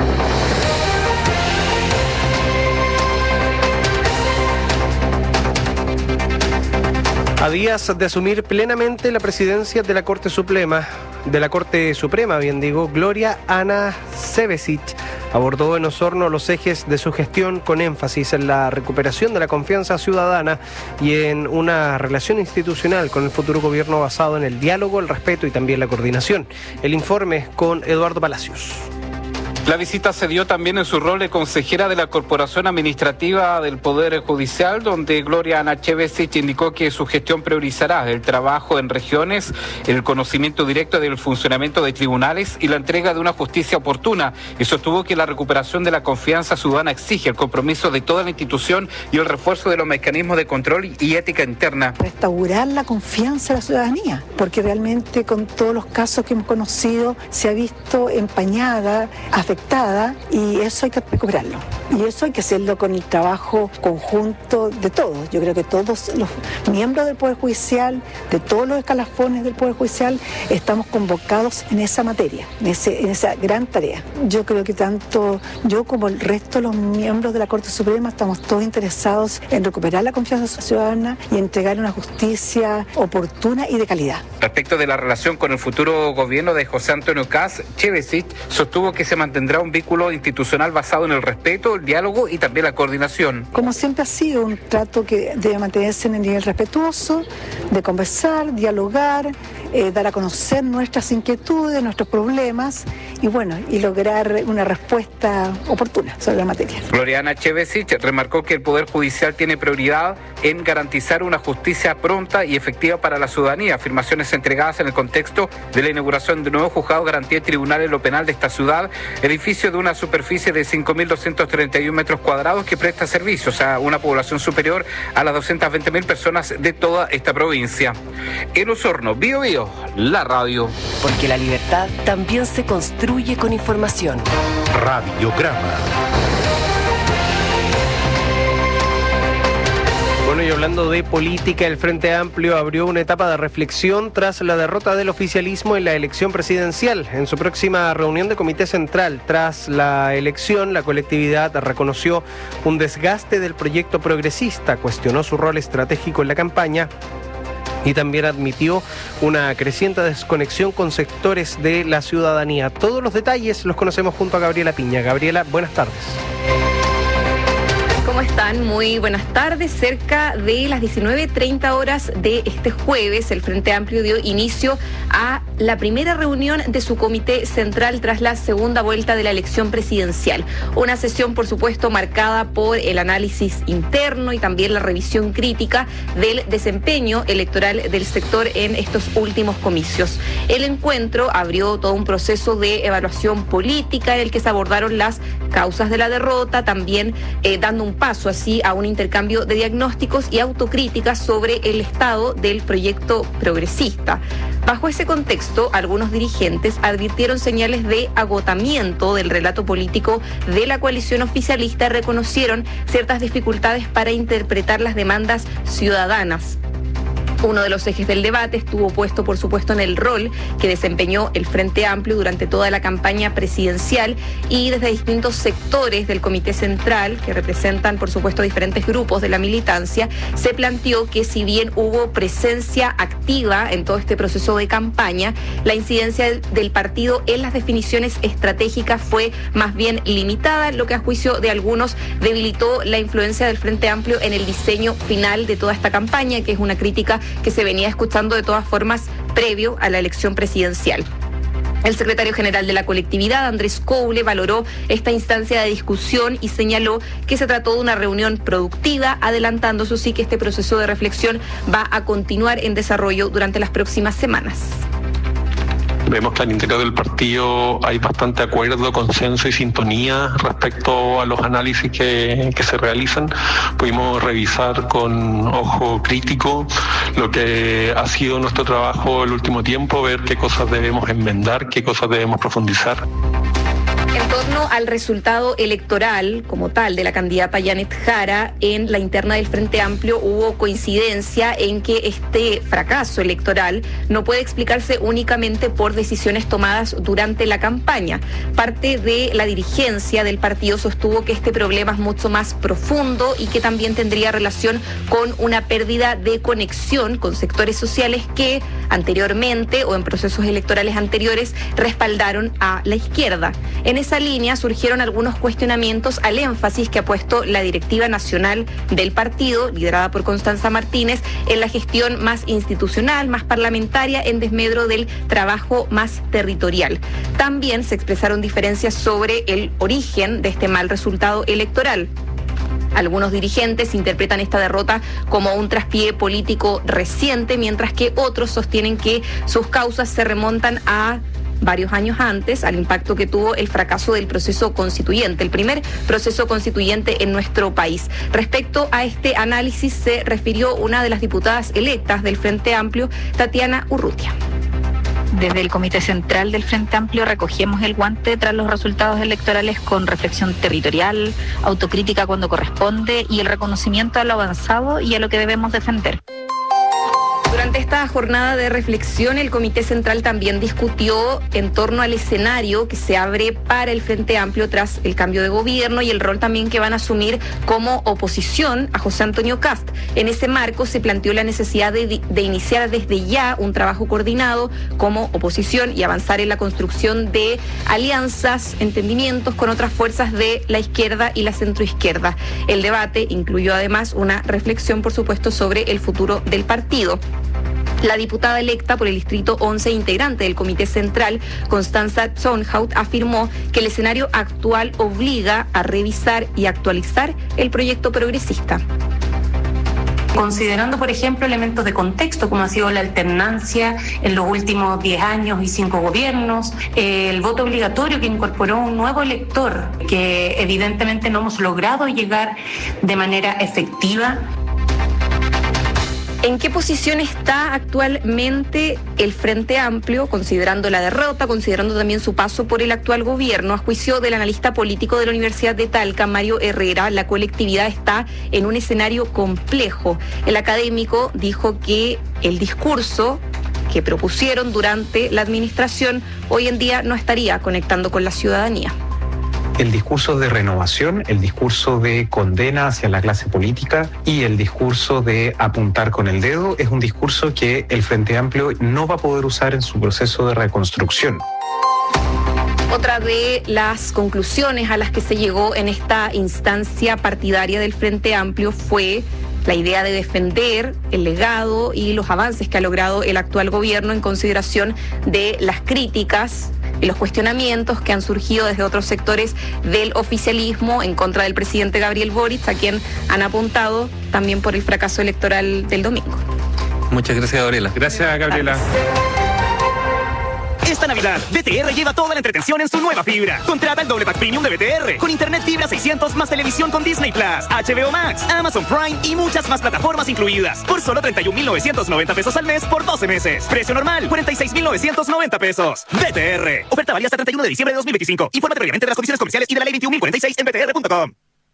A días de asumir plenamente la presidencia de la Corte Suprema, Gloria Ana Cebesic abordó en Osorno los ejes de su gestión con énfasis en la recuperación de la confianza ciudadana y en una relación institucional con el futuro gobierno basado en el diálogo, el respeto y también la coordinación. El informe con Eduardo Palacios. La visita se dio también en su rol de consejera de la Corporación Administrativa del Poder Judicial, donde Gloria Ana Cebesic indicó que su gestión priorizará el trabajo en regiones, el conocimiento directo del funcionamiento de tribunales y la entrega de una justicia oportuna, y sostuvo que la recuperación de la confianza ciudadana exige el compromiso de toda la institución y el refuerzo de los mecanismos de control y ética interna. Restaurar la confianza de la ciudadanía, porque realmente con todos los casos que hemos conocido se ha visto empañada, afectada, y eso hay que recuperarlo. Y eso hay que hacerlo con el trabajo conjunto de todos. Yo creo que todos los miembros del Poder Judicial, de todos los escalafones del Poder Judicial, estamos convocados en esa materia, en esa gran tarea. Yo creo que tanto yo como el resto de los miembros de la Corte Suprema estamos todos interesados en recuperar la confianza ciudadana y entregar una justicia oportuna y de calidad. Respecto de la relación con el futuro gobierno de José Antonio Kast, Cebesic sostuvo que se mantendrá un vínculo institucional basado en el respeto, el diálogo y también la coordinación. Como siempre ha sido un trato que debe mantenerse en el nivel respetuoso, de conversar, dialogar, dar a conocer nuestras inquietudes, nuestros problemas y lograr una respuesta oportuna sobre la materia. Gloria Ana Cebesic remarcó que el Poder Judicial tiene prioridad en garantizar una justicia pronta y efectiva para la ciudadanía, afirmaciones entregadas en el contexto de la inauguración de un nuevo juzgado de garantía y tribunal en lo penal de esta ciudad, edificio de una superficie de 5.231 metros cuadrados que presta servicios a una población superior a las 220.000 personas de toda esta provincia. En Osorno, Bío Bío, la radio. Porque la libertad también se construye con información. Radiograma. Bueno, y y hablando de política, el Frente Amplio abrió una etapa de reflexión tras la derrota del oficialismo en la elección presidencial. En su próxima reunión de Comité Central, tras la elección, la colectividad reconoció un desgaste del proyecto progresista, cuestionó su rol estratégico en la campaña y también admitió una creciente desconexión con sectores de la ciudadanía. Todos los detalles los conocemos junto a Gabriela Piña. Gabriela, buenas tardes. ¿Cómo están? Muy buenas tardes. Cerca de las 19:30 horas de este jueves, el Frente Amplio dio inicio a la primera reunión de su comité central tras la segunda vuelta de la elección presidencial. Una sesión, por supuesto, marcada por el análisis interno y también la revisión crítica del desempeño electoral del sector en estos últimos comicios. El encuentro abrió todo un proceso de evaluación política en el que se abordaron las causas de la derrota, también dando un paso así a un intercambio de diagnósticos y autocríticas sobre el estado del proyecto progresista. Bajo ese contexto, algunos dirigentes advirtieron señales de agotamiento del relato político de la coalición oficialista y reconocieron ciertas dificultades para interpretar las demandas ciudadanas. Uno de los ejes del debate estuvo puesto, por supuesto, en el rol que desempeñó el Frente Amplio durante toda la campaña presidencial y desde distintos sectores del Comité Central, que representan, por supuesto, diferentes grupos de la militancia, se planteó que si bien hubo presencia activa en todo este proceso de campaña, la incidencia del partido en las definiciones estratégicas fue más bien limitada, lo que a juicio de algunos debilitó la influencia del Frente Amplio en el diseño final de toda esta campaña, que es una crítica que se venía escuchando de todas formas previo a la elección presidencial. El secretario general de la colectividad, Andrés Coule, valoró esta instancia de discusión y señaló que se trató de una reunión productiva, adelantando, eso sí, que este proceso de reflexión va a continuar en desarrollo durante las próximas semanas. Vemos que al interior del partido hay bastante acuerdo, consenso y sintonía respecto a los análisis que se realizan. Pudimos revisar con ojo crítico lo que ha sido nuestro trabajo el último tiempo, ver qué cosas debemos enmendar, qué cosas debemos profundizar. En torno al resultado electoral como tal de la candidata Janet Jara, en la interna del Frente Amplio hubo coincidencia en que este fracaso electoral no puede explicarse únicamente por decisiones tomadas durante la campaña. Parte de la dirigencia del partido sostuvo que este problema es mucho más profundo y que también tendría relación con una pérdida de conexión con sectores sociales que anteriormente o en procesos electorales anteriores respaldaron a la izquierda. En esa línea surgieron algunos cuestionamientos al énfasis que ha puesto la directiva nacional del partido, liderada por Constanza Martínez, en la gestión más institucional, más parlamentaria, en desmedro del trabajo más territorial. También se expresaron diferencias sobre el origen de este mal resultado electoral. Algunos dirigentes interpretan esta derrota como un traspié político reciente, mientras que otros sostienen que sus causas se remontan a varios años antes, al impacto que tuvo el fracaso del proceso constituyente, el primer proceso constituyente en nuestro país. Respecto a este análisis se refirió una de las diputadas electas del Frente Amplio, Tatiana Urrutia. Desde el Comité Central del Frente Amplio recogemos el guante tras los resultados electorales con reflexión territorial, autocrítica cuando corresponde y el reconocimiento a lo avanzado y a lo que debemos defender. Durante esta jornada de reflexión, el Comité Central también discutió en torno al escenario que se abre para el Frente Amplio tras el cambio de gobierno y el rol también que van a asumir como oposición a José Antonio Kast. En ese marco se planteó la necesidad de iniciar desde ya un trabajo coordinado como oposición y avanzar en la construcción de alianzas, entendimientos con otras fuerzas de la izquierda y la centroizquierda. El debate incluyó además una reflexión, por supuesto, sobre el futuro del partido. La diputada electa por el Distrito 11, integrante del Comité Central, Constanza Zonhout, afirmó que el escenario actual obliga a revisar y actualizar el proyecto progresista. Considerando, por ejemplo, elementos de contexto, como ha sido la alternancia en los últimos 10 años y 5 gobiernos, el voto obligatorio que incorporó un nuevo elector, que evidentemente no hemos logrado llegar de manera efectiva. ¿En qué posición está actualmente el Frente Amplio, considerando la derrota, considerando también su paso por el actual gobierno? A juicio del analista político de la Universidad de Talca, Mario Herrera, la colectividad está en un escenario complejo. El académico dijo que el discurso que propusieron durante la administración hoy en día no estaría conectando con la ciudadanía. El discurso de renovación, el discurso de condena hacia la clase política y el discurso de apuntar con el dedo es un discurso que el Frente Amplio no va a poder usar en su proceso de reconstrucción. Otra de las conclusiones a las que se llegó en esta instancia partidaria del Frente Amplio fue la idea de defender el legado y los avances que ha logrado el actual gobierno en consideración de las críticas y los cuestionamientos que han surgido desde otros sectores del oficialismo en contra del presidente Gabriel Boric, a quien han apuntado también por el fracaso electoral del domingo. Muchas gracias, Gabriela. Gracias, Gabriela. Esta Navidad, BTR lleva toda la entretención en su nueva fibra. Contrata el doble pack premium de BTR, con internet fibra 600 más televisión con Disney Plus, HBO Max, Amazon Prime y muchas más plataformas incluidas. Por solo 31.990 pesos al mes por 12 meses. Precio normal, 46.990 pesos. BTR. Oferta válida hasta 31 de diciembre de 2025. Infórmate previamente de las condiciones comerciales y de la ley 21.046 en btr.com.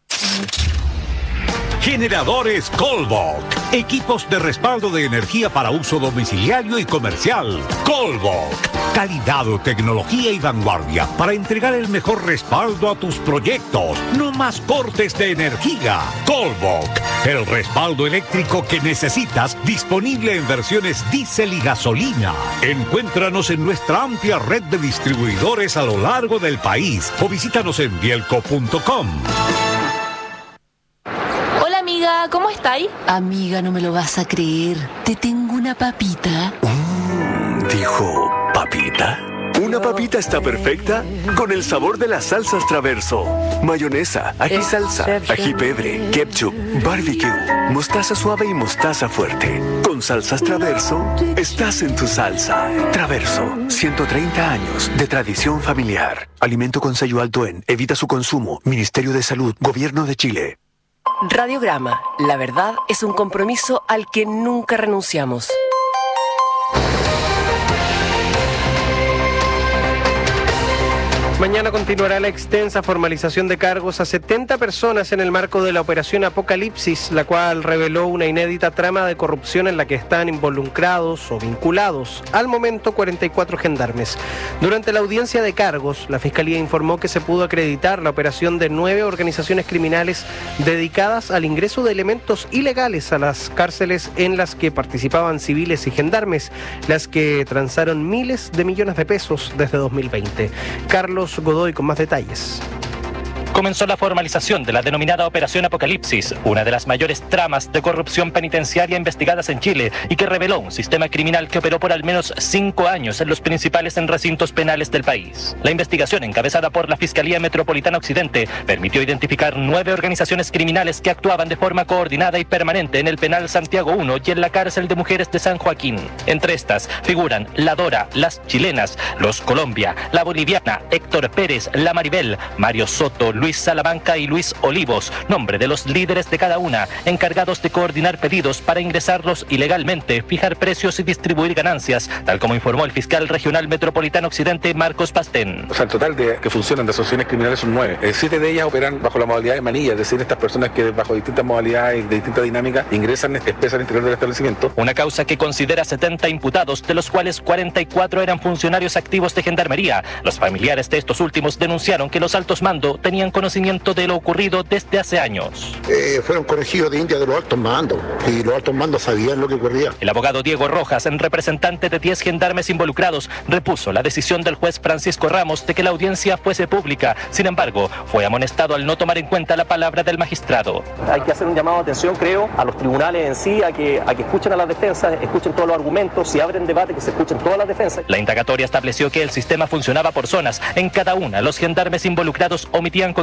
Generadores Colbok. Equipos de respaldo de energía para uso domiciliario y comercial. Colbok. Calidad, tecnología y vanguardia para entregar el mejor respaldo a tus proyectos. No más cortes de energía. Colbok. El respaldo eléctrico que necesitas, disponible en versiones diésel y gasolina. Encuéntranos en nuestra amplia red de distribuidores a lo largo del país o visítanos en bielco.com. Amiga, ¿cómo estáis? Amiga, no me lo vas a creer. Te tengo una papita. ¿Dijo papita? Una papita está perfecta con el sabor de las salsas Traverso. Mayonesa, ají salsa, ají pebre, ketchup, barbecue, mostaza suave y mostaza fuerte. Con salsas Traverso, estás en tu salsa. Traverso, 130 años de tradición familiar. Alimento con sello alto en. Evita su consumo. Ministerio de Salud, Gobierno de Chile. Radiograma. La verdad es un compromiso al que nunca renunciamos. Mañana continuará la extensa formalización de cargos a 70 personas en el marco de la operación Apocalipsis, la cual reveló una inédita trama de corrupción en la que están involucrados o vinculados al momento 44 gendarmes. Durante la audiencia de cargos, la Fiscalía informó que se pudo acreditar la operación de 9 organizaciones criminales dedicadas al ingreso de elementos ilegales a las cárceles en las que participaban civiles y gendarmes, las que transaron miles de millones de pesos desde 2020. Carlos Godoy con más detalles. Comenzó la formalización de la denominada Operación Apocalipsis, una de las mayores tramas de corrupción penitenciaria investigadas en Chile y que reveló un sistema criminal que operó por al menos 5 años en los principales recintos penales del país. La investigación, encabezada por la Fiscalía Metropolitana Occidente, permitió identificar 9 organizaciones criminales que actuaban de forma coordinada y permanente en el penal Santiago I y en la cárcel de mujeres de San Joaquín. Entre estas figuran La Dora, Las Chilenas, Los Colombia, La Boliviana, Héctor Pérez, La Maribel, Mario Soto, Luis Salamanca y Luis Olivos, nombre de los líderes de cada una, encargados de coordinar pedidos para ingresarlos ilegalmente, fijar precios y distribuir ganancias, tal como informó el fiscal regional metropolitano Occidente, Marcos Pastén. O sea, el total de que funcionan de asociaciones criminales son 9. 7 de ellas operan bajo la modalidad de manilla, es decir, estas personas que bajo distintas modalidades, de distintas dinámicas, ingresan, expresan al interior del establecimiento. Una causa que considera 70 imputados, de los cuales 44 eran funcionarios activos de gendarmería. Los familiares de estos últimos denunciaron que los altos mandos tenían conocimiento de lo ocurrido desde hace años. Fueron corregidos de India de los altos mandos y los altos mandos sabían lo que ocurría. El abogado Diego Rojas, en representante de 10 gendarmes involucrados, repuso la decisión del juez Francisco Ramos de que la audiencia fuese pública. Sin embargo, fue amonestado al no tomar en cuenta la palabra del magistrado. Hay que hacer un llamado de atención, creo, a los tribunales en sí, a que escuchen a las defensas, escuchen todos los argumentos, si abren debate, que se escuchen todas las defensas. La indagatoria estableció que el sistema funcionaba por zonas. En cada una, los gendarmes involucrados omitían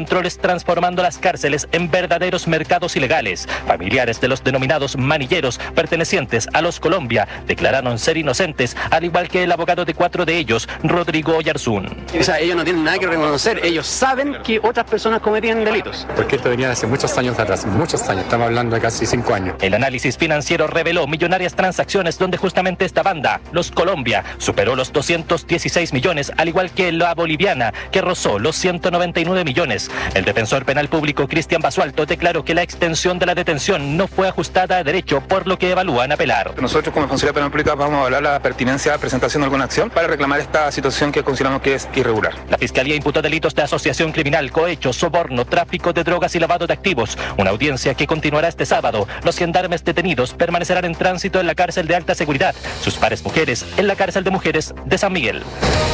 controles, transformando las cárceles en verdaderos mercados ilegales. Familiares de los denominados manilleros pertenecientes a los Colombia declararon ser inocentes, al igual que el abogado de 4 de ellos, Rodrigo Oyarzún. O sea, ellos no tienen nada que reconocer, ellos saben que otras personas cometían delitos. Porque esto venía hace muchos años atrás, muchos años, estamos hablando de casi 5 años. El análisis financiero reveló millonarias transacciones donde justamente esta banda, los Colombia, superó los 216 millones, al igual que la boliviana, que rozó los 199 millones. El defensor penal público Cristian Basualto declaró que la extensión de la detención no fue ajustada a derecho, por lo que evalúan apelar. Nosotros como Consejería Penal Pública vamos a evaluar la pertinencia de presentación de alguna acción para reclamar esta situación que consideramos que es irregular. La Fiscalía imputó delitos de asociación criminal, cohecho, soborno, tráfico de drogas y lavado de activos. Una audiencia que continuará este sábado. Los gendarmes detenidos permanecerán en tránsito en la cárcel de alta seguridad. Sus pares mujeres en la cárcel de mujeres de San Miguel.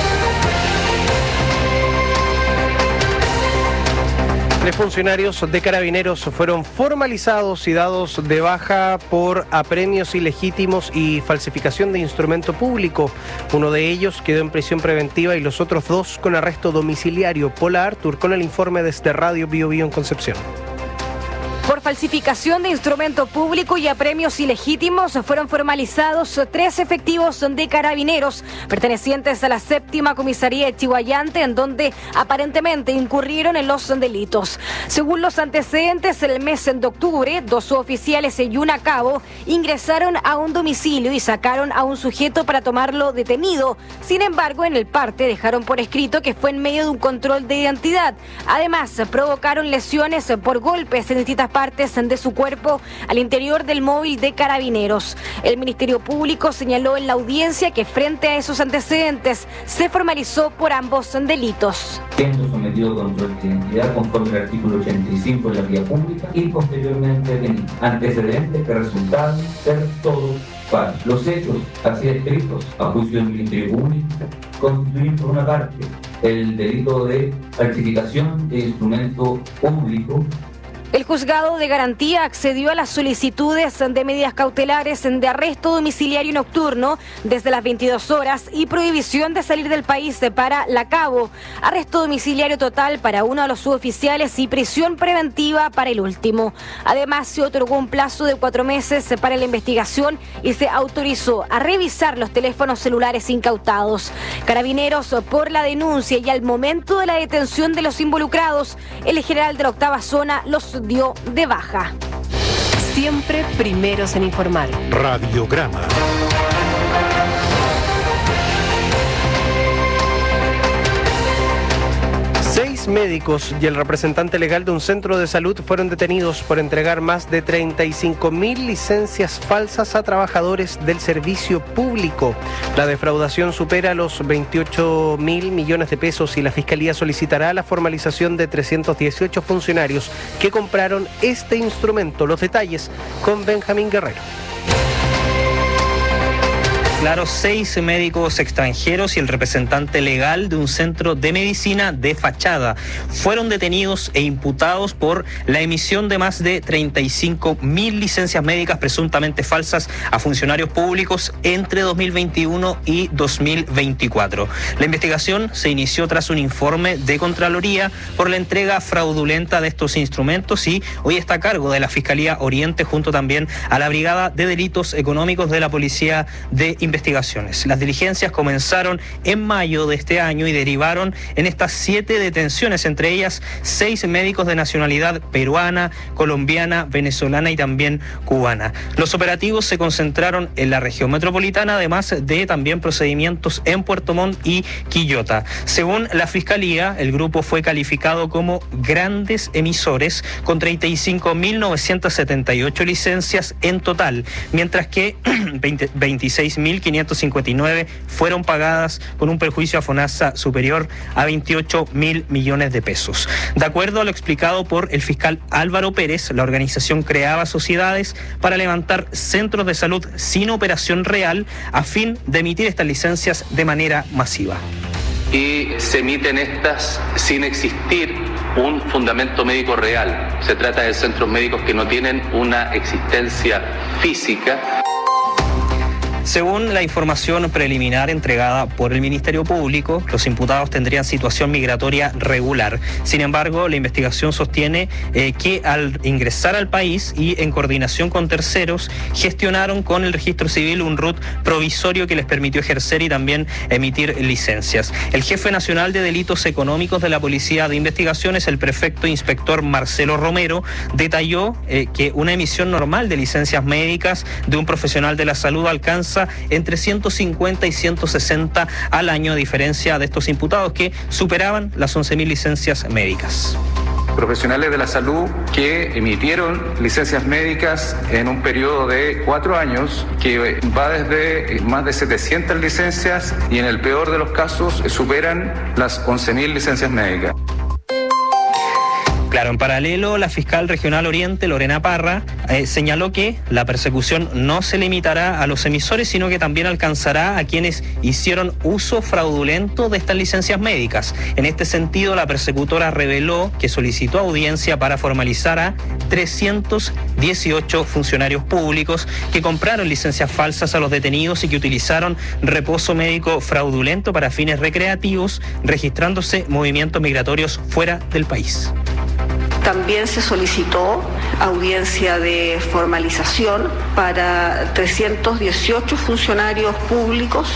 Tres funcionarios de Carabineros fueron formalizados y dados de baja por apremios ilegítimos y falsificación de instrumento público. Uno de ellos quedó en prisión preventiva y los otros 2 con arresto domiciliario. Paula Artur con el informe desde Radio Bio Bio en Concepción. Por falsificación de instrumento público y apremios ilegítimos fueron formalizados 3 efectivos de Carabineros pertenecientes a la 7ª Comisaría de Chihuayante, en donde aparentemente incurrieron en los delitos. Según los antecedentes, el mes de octubre, 2 suboficiales y un cabo ingresaron a un domicilio y sacaron a un sujeto para tomarlo detenido. Sin embargo, en el parte dejaron por escrito que fue en medio de un control de identidad. Además, provocaron lesiones por golpes en distintas partes de su cuerpo al interior del móvil de Carabineros. El Ministerio Público señaló en la audiencia que frente a esos antecedentes se formalizó por ambos delitos. Siendo sometido a control de identidad conforme al artículo 85 de la vía pública y posteriormente detenido. Antecedentes que resultaron ser todos falsos. Los hechos así descritos a juicio del Ministerio Público constituyen por una parte el delito de falsificación de instrumento público. El juzgado de garantía accedió a las solicitudes de medidas cautelares de arresto domiciliario nocturno desde las 22 horas y prohibición de salir del país para la cabo, arresto domiciliario total para uno de los suboficiales y prisión preventiva para el último. Además, se otorgó un plazo de 4 meses para la investigación y se autorizó a revisar los teléfonos celulares incautados. Carabineros, por la denuncia y al momento de la detención de los involucrados, el general de la 8ª zona los dio de baja. Siempre primeros en informar. Radiograma. 6 médicos y el representante legal de un centro de salud fueron detenidos por entregar más de 35.000 licencias falsas a trabajadores del servicio público. La defraudación supera los 28.000 millones de pesos y la Fiscalía solicitará la formalización de 318 funcionarios que compraron este instrumento. Los detalles con Benjamín Guerrero. Claro, 6 médicos extranjeros y el representante legal de un centro de medicina de fachada fueron detenidos e imputados por la emisión de más de 35.000 licencias médicas presuntamente falsas a funcionarios públicos entre 2021 y 2024. La investigación se inició tras un informe de Contraloría por la entrega fraudulenta de estos instrumentos y hoy está a cargo de la Fiscalía Oriente junto también a la Brigada de Delitos Económicos de la Policía de Investigaciones. Las diligencias comenzaron en mayo de este año y derivaron en estas 7 detenciones, entre ellas 6 médicos de nacionalidad peruana, colombiana, venezolana y también cubana. Los operativos se concentraron en la región metropolitana, además de también procedimientos en Puerto Montt y Quillota. Según la Fiscalía, el grupo fue calificado como grandes emisores con 35.978 licencias en total, mientras que 26.559 fueron pagadas con un perjuicio a FONASA superior a 28.000 millones de pesos. De acuerdo a lo explicado por el fiscal Álvaro Pérez, la organización creaba sociedades para levantar centros de salud sin operación real a fin de emitir estas licencias de manera masiva. Y se emiten estas sin existir un fundamento médico real. Se trata de centros médicos que no tienen una existencia física. Según la información preliminar entregada por el Ministerio Público, los imputados tendrían situación migratoria regular. Sin embargo, la investigación sostiene que al ingresar al país y en coordinación con terceros, gestionaron con el registro civil un RUT provisorio que les permitió ejercer y también emitir licencias. El jefe nacional de delitos económicos de la Policía de Investigaciones, el prefecto inspector Marcelo Romero, detalló que una emisión normal de licencias médicas de un profesional de la salud alcanza entre 150 y 160 al año, a diferencia de estos imputados que superaban las 11.000 licencias médicas. Profesionales de la salud que emitieron licencias médicas en un periodo de 4 años, que va desde más de 700 licencias y en el peor de los casos superan las 11.000 licencias médicas. Claro, en paralelo, la fiscal regional Oriente, Lorena Parra, señaló que la persecución no se limitará a los emisores, sino que también alcanzará a quienes hicieron uso fraudulento de estas licencias médicas. En este sentido, la persecutora reveló que solicitó audiencia para formalizar a 318 funcionarios públicos que compraron licencias falsas a los detenidos y que utilizaron reposo médico fraudulento para fines recreativos, registrándose movimientos migratorios fuera del país. También se solicitó audiencia de formalización para 318 funcionarios públicos.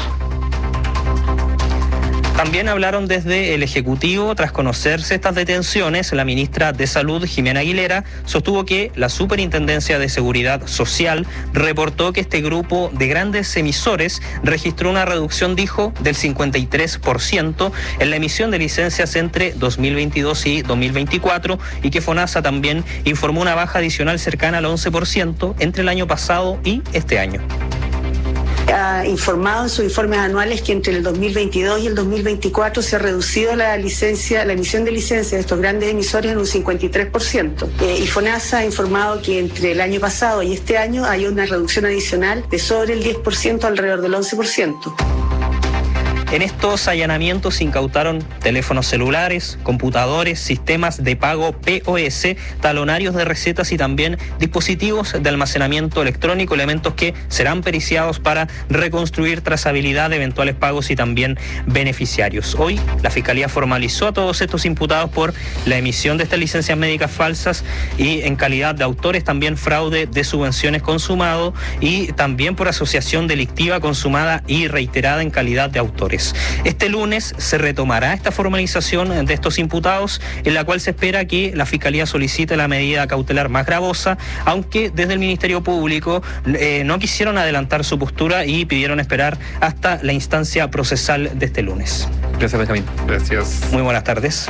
También hablaron desde el Ejecutivo. Tras conocerse estas detenciones, la ministra de Salud, Jimena Aguilera, sostuvo que la Superintendencia de Seguridad Social reportó que este grupo de grandes emisores registró una reducción, dijo, del 53% en la emisión de licencias entre 2022 y 2024 y que FONASA también informó una baja adicional cercana al 11% entre el año pasado y este año. Ha informado en sus informes anuales que entre el 2022 y el 2024 se ha reducido la emisión de licencias de estos grandes emisores en un 53%. Y FONASA ha informado que entre el año pasado y este año hay una reducción adicional de sobre el 10%, alrededor del 11%. En estos allanamientos se incautaron teléfonos celulares, computadores, sistemas de pago POS, talonarios de recetas y también dispositivos de almacenamiento electrónico, elementos que serán periciados para reconstruir trazabilidad de eventuales pagos y también beneficiarios. Hoy la Fiscalía formalizó a todos estos imputados por la emisión de estas licencias médicas falsas y en calidad de autores también fraude de subvenciones consumado y también por asociación delictiva consumada y reiterada en calidad de autores. Este lunes se retomará esta formalización de estos imputados, en la cual se espera que la Fiscalía solicite la medida cautelar más gravosa, aunque desde el Ministerio Público no quisieron adelantar su postura y pidieron esperar hasta la instancia procesal de este lunes. Gracias, Benjamín. Gracias. Muy buenas tardes.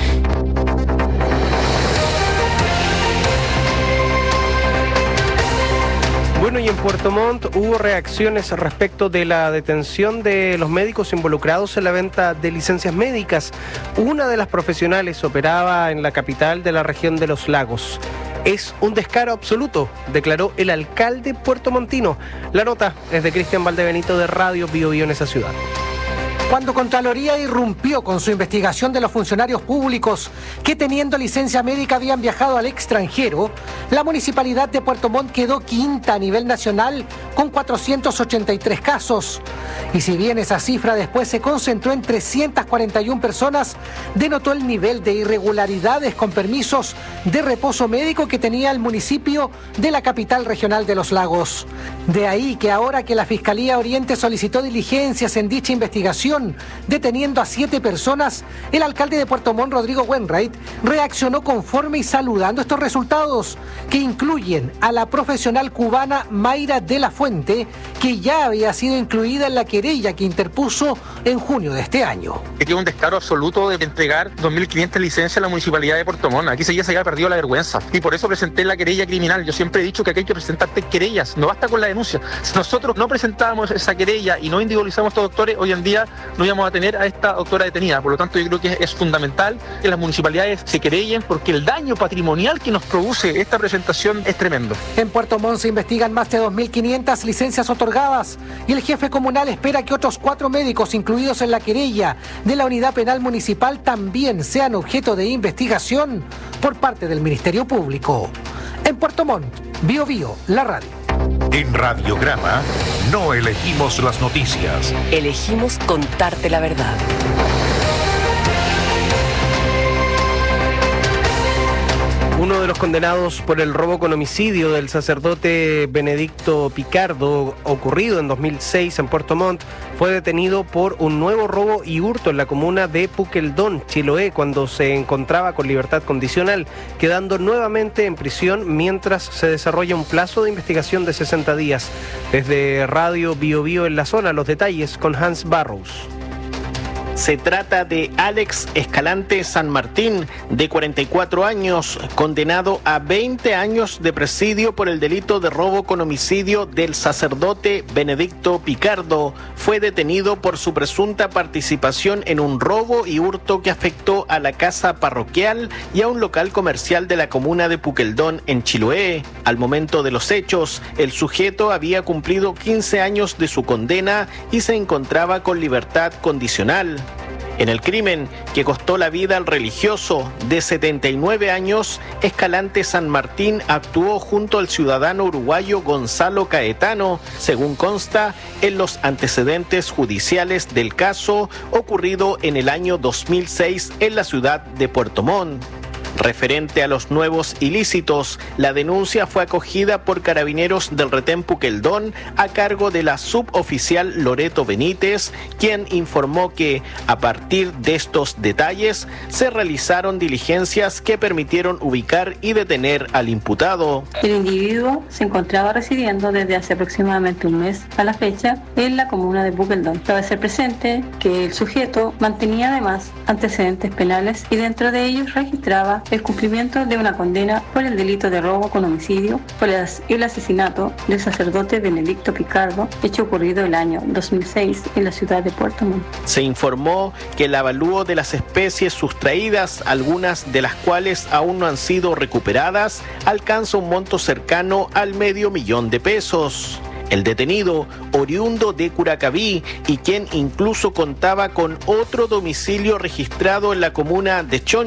Bueno, y en Puerto Montt hubo reacciones respecto de la detención de los médicos involucrados en la venta de licencias médicas. Una de las profesionales operaba en la capital de la región de Los Lagos. Es un descaro absoluto, declaró el alcalde puertomontino. La nota es de Cristian Valdebenito de Radio Bio Bio en esa ciudad. Cuando Contraloría irrumpió con su investigación de los funcionarios públicos que teniendo licencia médica habían viajado al extranjero, la Municipalidad de Puerto Montt quedó quinta a nivel nacional con 483 casos. Y si bien esa cifra después se concentró en 341 personas, denotó el nivel de irregularidades con permisos de reposo médico que tenía el municipio de la capital regional de Los Lagos. De ahí que ahora que la Fiscalía Oriente solicitó diligencias en dicha investigación, deteniendo a 7 personas, el alcalde de Puerto Montt, Rodrigo Wainwright, reaccionó conforme y saludando estos resultados, que incluyen a la profesional cubana Mayra de la Fuente, que ya había sido incluida en la querella que interpuso en junio de este año. Aquí un descaro absoluto de entregar 2.500 licencias a la Municipalidad de Puerto Montt. Aquí ya se había perdido la vergüenza y por eso presenté la querella criminal. Yo siempre he dicho que aquí hay que presentar querellas, no basta con la denuncia. Si nosotros no presentábamos esa querella y no individualizamos a estos doctores, hoy en día no íbamos a tener a esta doctora detenida. Por lo tanto, yo creo que es fundamental que las municipalidades se querellen porque el daño patrimonial que nos produce esta presentación es tremendo. En Puerto Montt se investigan más de 2.500 licencias otorgadas y el jefe comunal espera que otros 4 médicos incluidos en la querella de la unidad penal municipal también sean objeto de investigación por parte del Ministerio Público. En Puerto Montt, Bio Bio, la radio. En Radiograma no elegimos las noticias. Elegimos contarte la verdad. Uno de los condenados por el robo con homicidio del sacerdote Benedicto Picardo, ocurrido en 2006 en Puerto Montt, fue detenido por un nuevo robo y hurto en la comuna de Puqueldón, Chiloé, cuando se encontraba con libertad condicional, quedando nuevamente en prisión mientras se desarrolla un plazo de investigación de 60 días. Desde Radio Bio Bio en la zona, los detalles con Hans Barrows. Se trata de Alex Escalante San Martín, de 44 años, condenado a 20 años de presidio por el delito de robo con homicidio del sacerdote Benedicto Picardo. Fue detenido por su presunta participación en un robo y hurto que afectó a la casa parroquial y a un local comercial de la comuna de Puqueldón, en Chiloé. Al momento de los hechos, el sujeto había cumplido 15 años de su condena y se encontraba con libertad condicional. En el crimen que costó la vida al religioso de 79 años, Escalante San Martín actuó junto al ciudadano uruguayo Gonzalo Caetano, según consta en los antecedentes judiciales del caso ocurrido en el año 2006 en la ciudad de Puerto Montt. Referente a los nuevos ilícitos, la denuncia fue acogida por carabineros del retén Puqueldón a cargo de la suboficial Loreto Benítez, quien informó que, a partir de estos detalles, se realizaron diligencias que permitieron ubicar y detener al imputado. El individuo se encontraba residiendo desde hace aproximadamente un mes a la fecha en la comuna de Puqueldón. Cabe ser presente que el sujeto mantenía además antecedentes penales y dentro de ellos registraba el cumplimiento de una condena por el delito de robo con homicidio por el asesinato del sacerdote Benedicto Picardo, hecho ocurrido el año 2006 en la ciudad de Puerto Montt. Se informó que el avalúo de las especies sustraídas, algunas de las cuales aún no han sido recuperadas, alcanza un monto cercano al $500,000 de pesos. El detenido, oriundo de Curacaví y quien incluso contaba con otro domicilio registrado en la comuna de Chonchi,